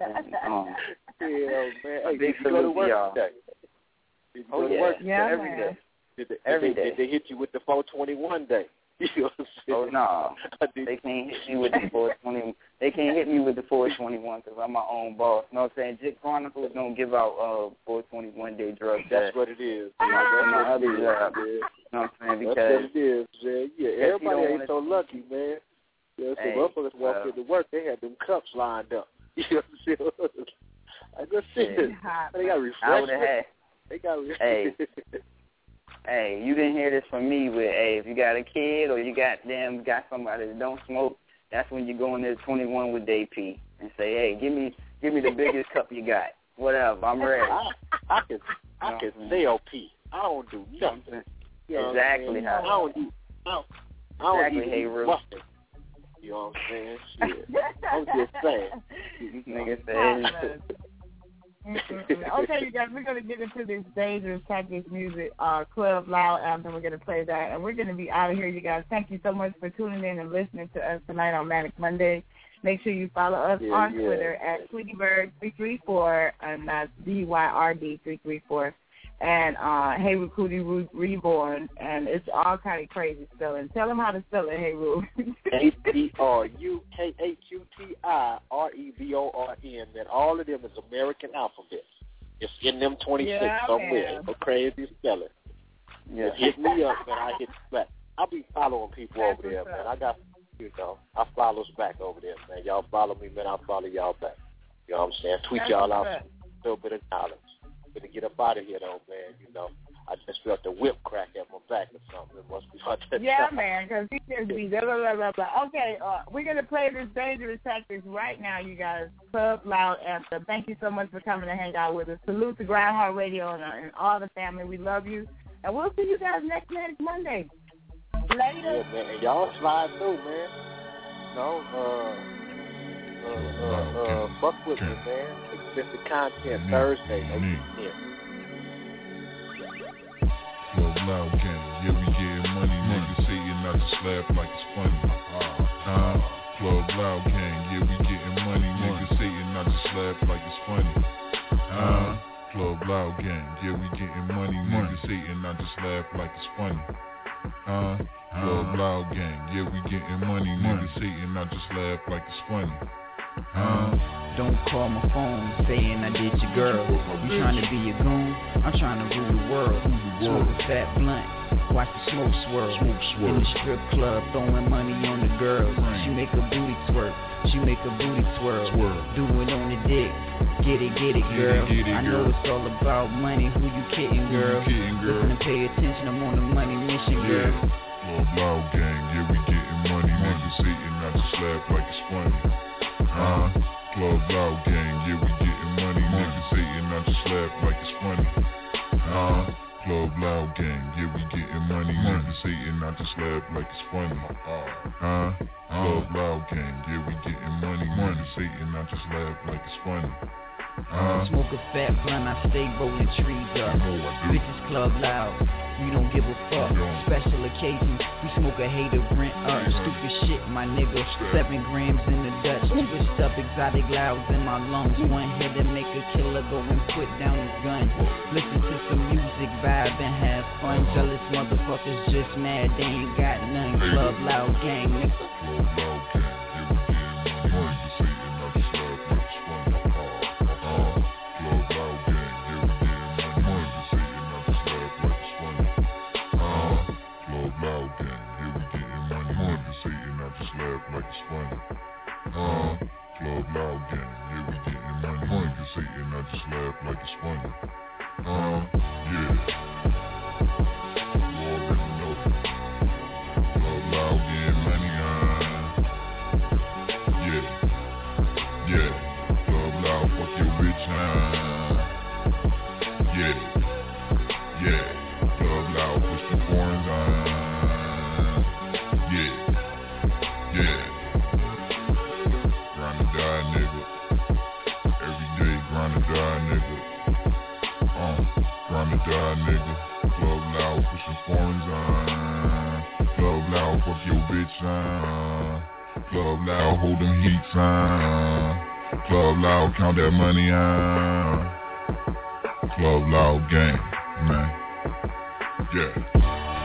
Hey, big you go to work y'all. today? Did you go to work every day. Every day. Did they hit you with the 421 day? You know what I'm saying? Oh no, they can't hit me with the 421. They can't hit me with the 421 because I'm my own boss. You know what I'm saying? Jit Chronicles don't give out 421 day drug tests. That's what it is. My other job. You know what I'm saying? Because that's what it is, man. Yeah, everybody ain't so lucky, man. Yeah, so motherfuckers walked into work, they had them cups lined up. You know what I'm saying? I just said, they got refreshments. They got refreshments. Hey, you didn't hear this from me. With if you got a kid or you got somebody that don't smoke, that's when you go in there 21 with DP and say, hey, give me the biggest cup you got. Whatever, I'm ready. I can sell P. I don't do nothing. You know exactly how. I don't do exactly, hey, Ruth. You know what I'm saying? Shit. I'm just saying. Nigga said. Okay, you guys, we're going to get into this Dangerous Tactics music, Club Loud anthem. We're going to play that, and we're going to be out of here, you guys. Thank you so much for tuning in and listening to us tonight on Manic Monday. Make sure you follow us on Twitter at SweetieBird334, and that's DYRD334. And Hey Ru Cootie Reborn, and it's all kind of crazy spelling. Tell them how to spell it, Hey Ru. HBRUKHUTIREVORN, and all of them is American alphabets. It's in them 26 somewhere. It's a crazy spelling. Yeah. Hit me up, man. I hit back. I'll be following people over there, man. I got, I follows back over there, man. Y'all follow me, man. I'll follow y'all back. You know what I'm saying? Tweet y'all out a little bit of knowledge. Gonna get up out of here, though, man. I just felt the whip crack at my back or something. It must be hot. Yeah, man, because he just be blah, blah, blah, blah. Okay, we're going to play this Dangerous Tactics right now, you guys. Club Loud anthem. Thank you so much for coming to hang out with us. Salute to Groundhog Radio and all the family. We love you. And we'll see you guys next Monday. Later. Yeah, man. And y'all slide through, man. Fuck with me, man. Explicit content Thursday. Club Loud Gang, yeah, we getting money. Niggas say it not to slap like it's funny. Club Loud Gang, yeah, we getting money. Niggas say it not to slap like it's funny. Club Loud Gang, yeah, we getting money. Niggas say it not to slap like it's funny. Club Loud Gang, yeah, we getting money. Niggas say it not to slap like it's funny. Don't call my phone saying I did your girl. You trying to be a goon? I'm trying to rule the world. Smoke a fat blunt, watch the smoke swirl. In the strip club, throwing money on the girls. She make a booty twerk, she make a booty twirl. Do it on the dick, get it, girl. I know it's all about money, who you kidding, girl? Listen and pay attention, I'm on the money mission, girl. Club Loud Gang, yeah, we getting money. Niggas say it not to slap like it's funny. Club Loud Gang, yeah, we getting money. Niggas say it not to slap like it's funny. Club Loud Gang, yeah, we getting money. Niggas say it not to slap like it's funny. Club Loud Gang, yeah, we getting money. Niggas say it not to slap like it's funny. Smoke a fat blunt, I stay rolling trees up. Bitches Club Loud, we don't give a fuck. Special occasions, we smoke a hater Brent up. Stupid shit, my nigga. 7 grams in the Dutch. Twist up exotic louds in my lungs. One hit and make a killer go and put down his gun. Listen to some music, vibe and have fun. Jealous motherfuckers just mad, they ain't got none. Club Loud Gang, nigga. Club Loud Gang, yeah, we getting money. Niggas say it not to slap like it's funny. Club Loud Gang, yeah, we getting money. Niggas say it not to slap like it's funny. Club Loud Gang, yeah, we getting money. Niggas say it not to slap like it's funny. Club Loud Gang, yeah, we getting money. Niggas say it not to slap like it's funny. Yeah. You already know. Club Loud getting money, yeah. Club Loud, fuck your bitch, yeah. Club Loud, push the foreigns on. Yeah. Grind or die, nigga. Every day, grind or die, nigga. Grind or die, nigga. Club Loud, push the foreigns on. Club Loud, fuck your bitch, Club Loud, hold them heats, Club Loud, count that money, Club Loud Gang, man. Yeah.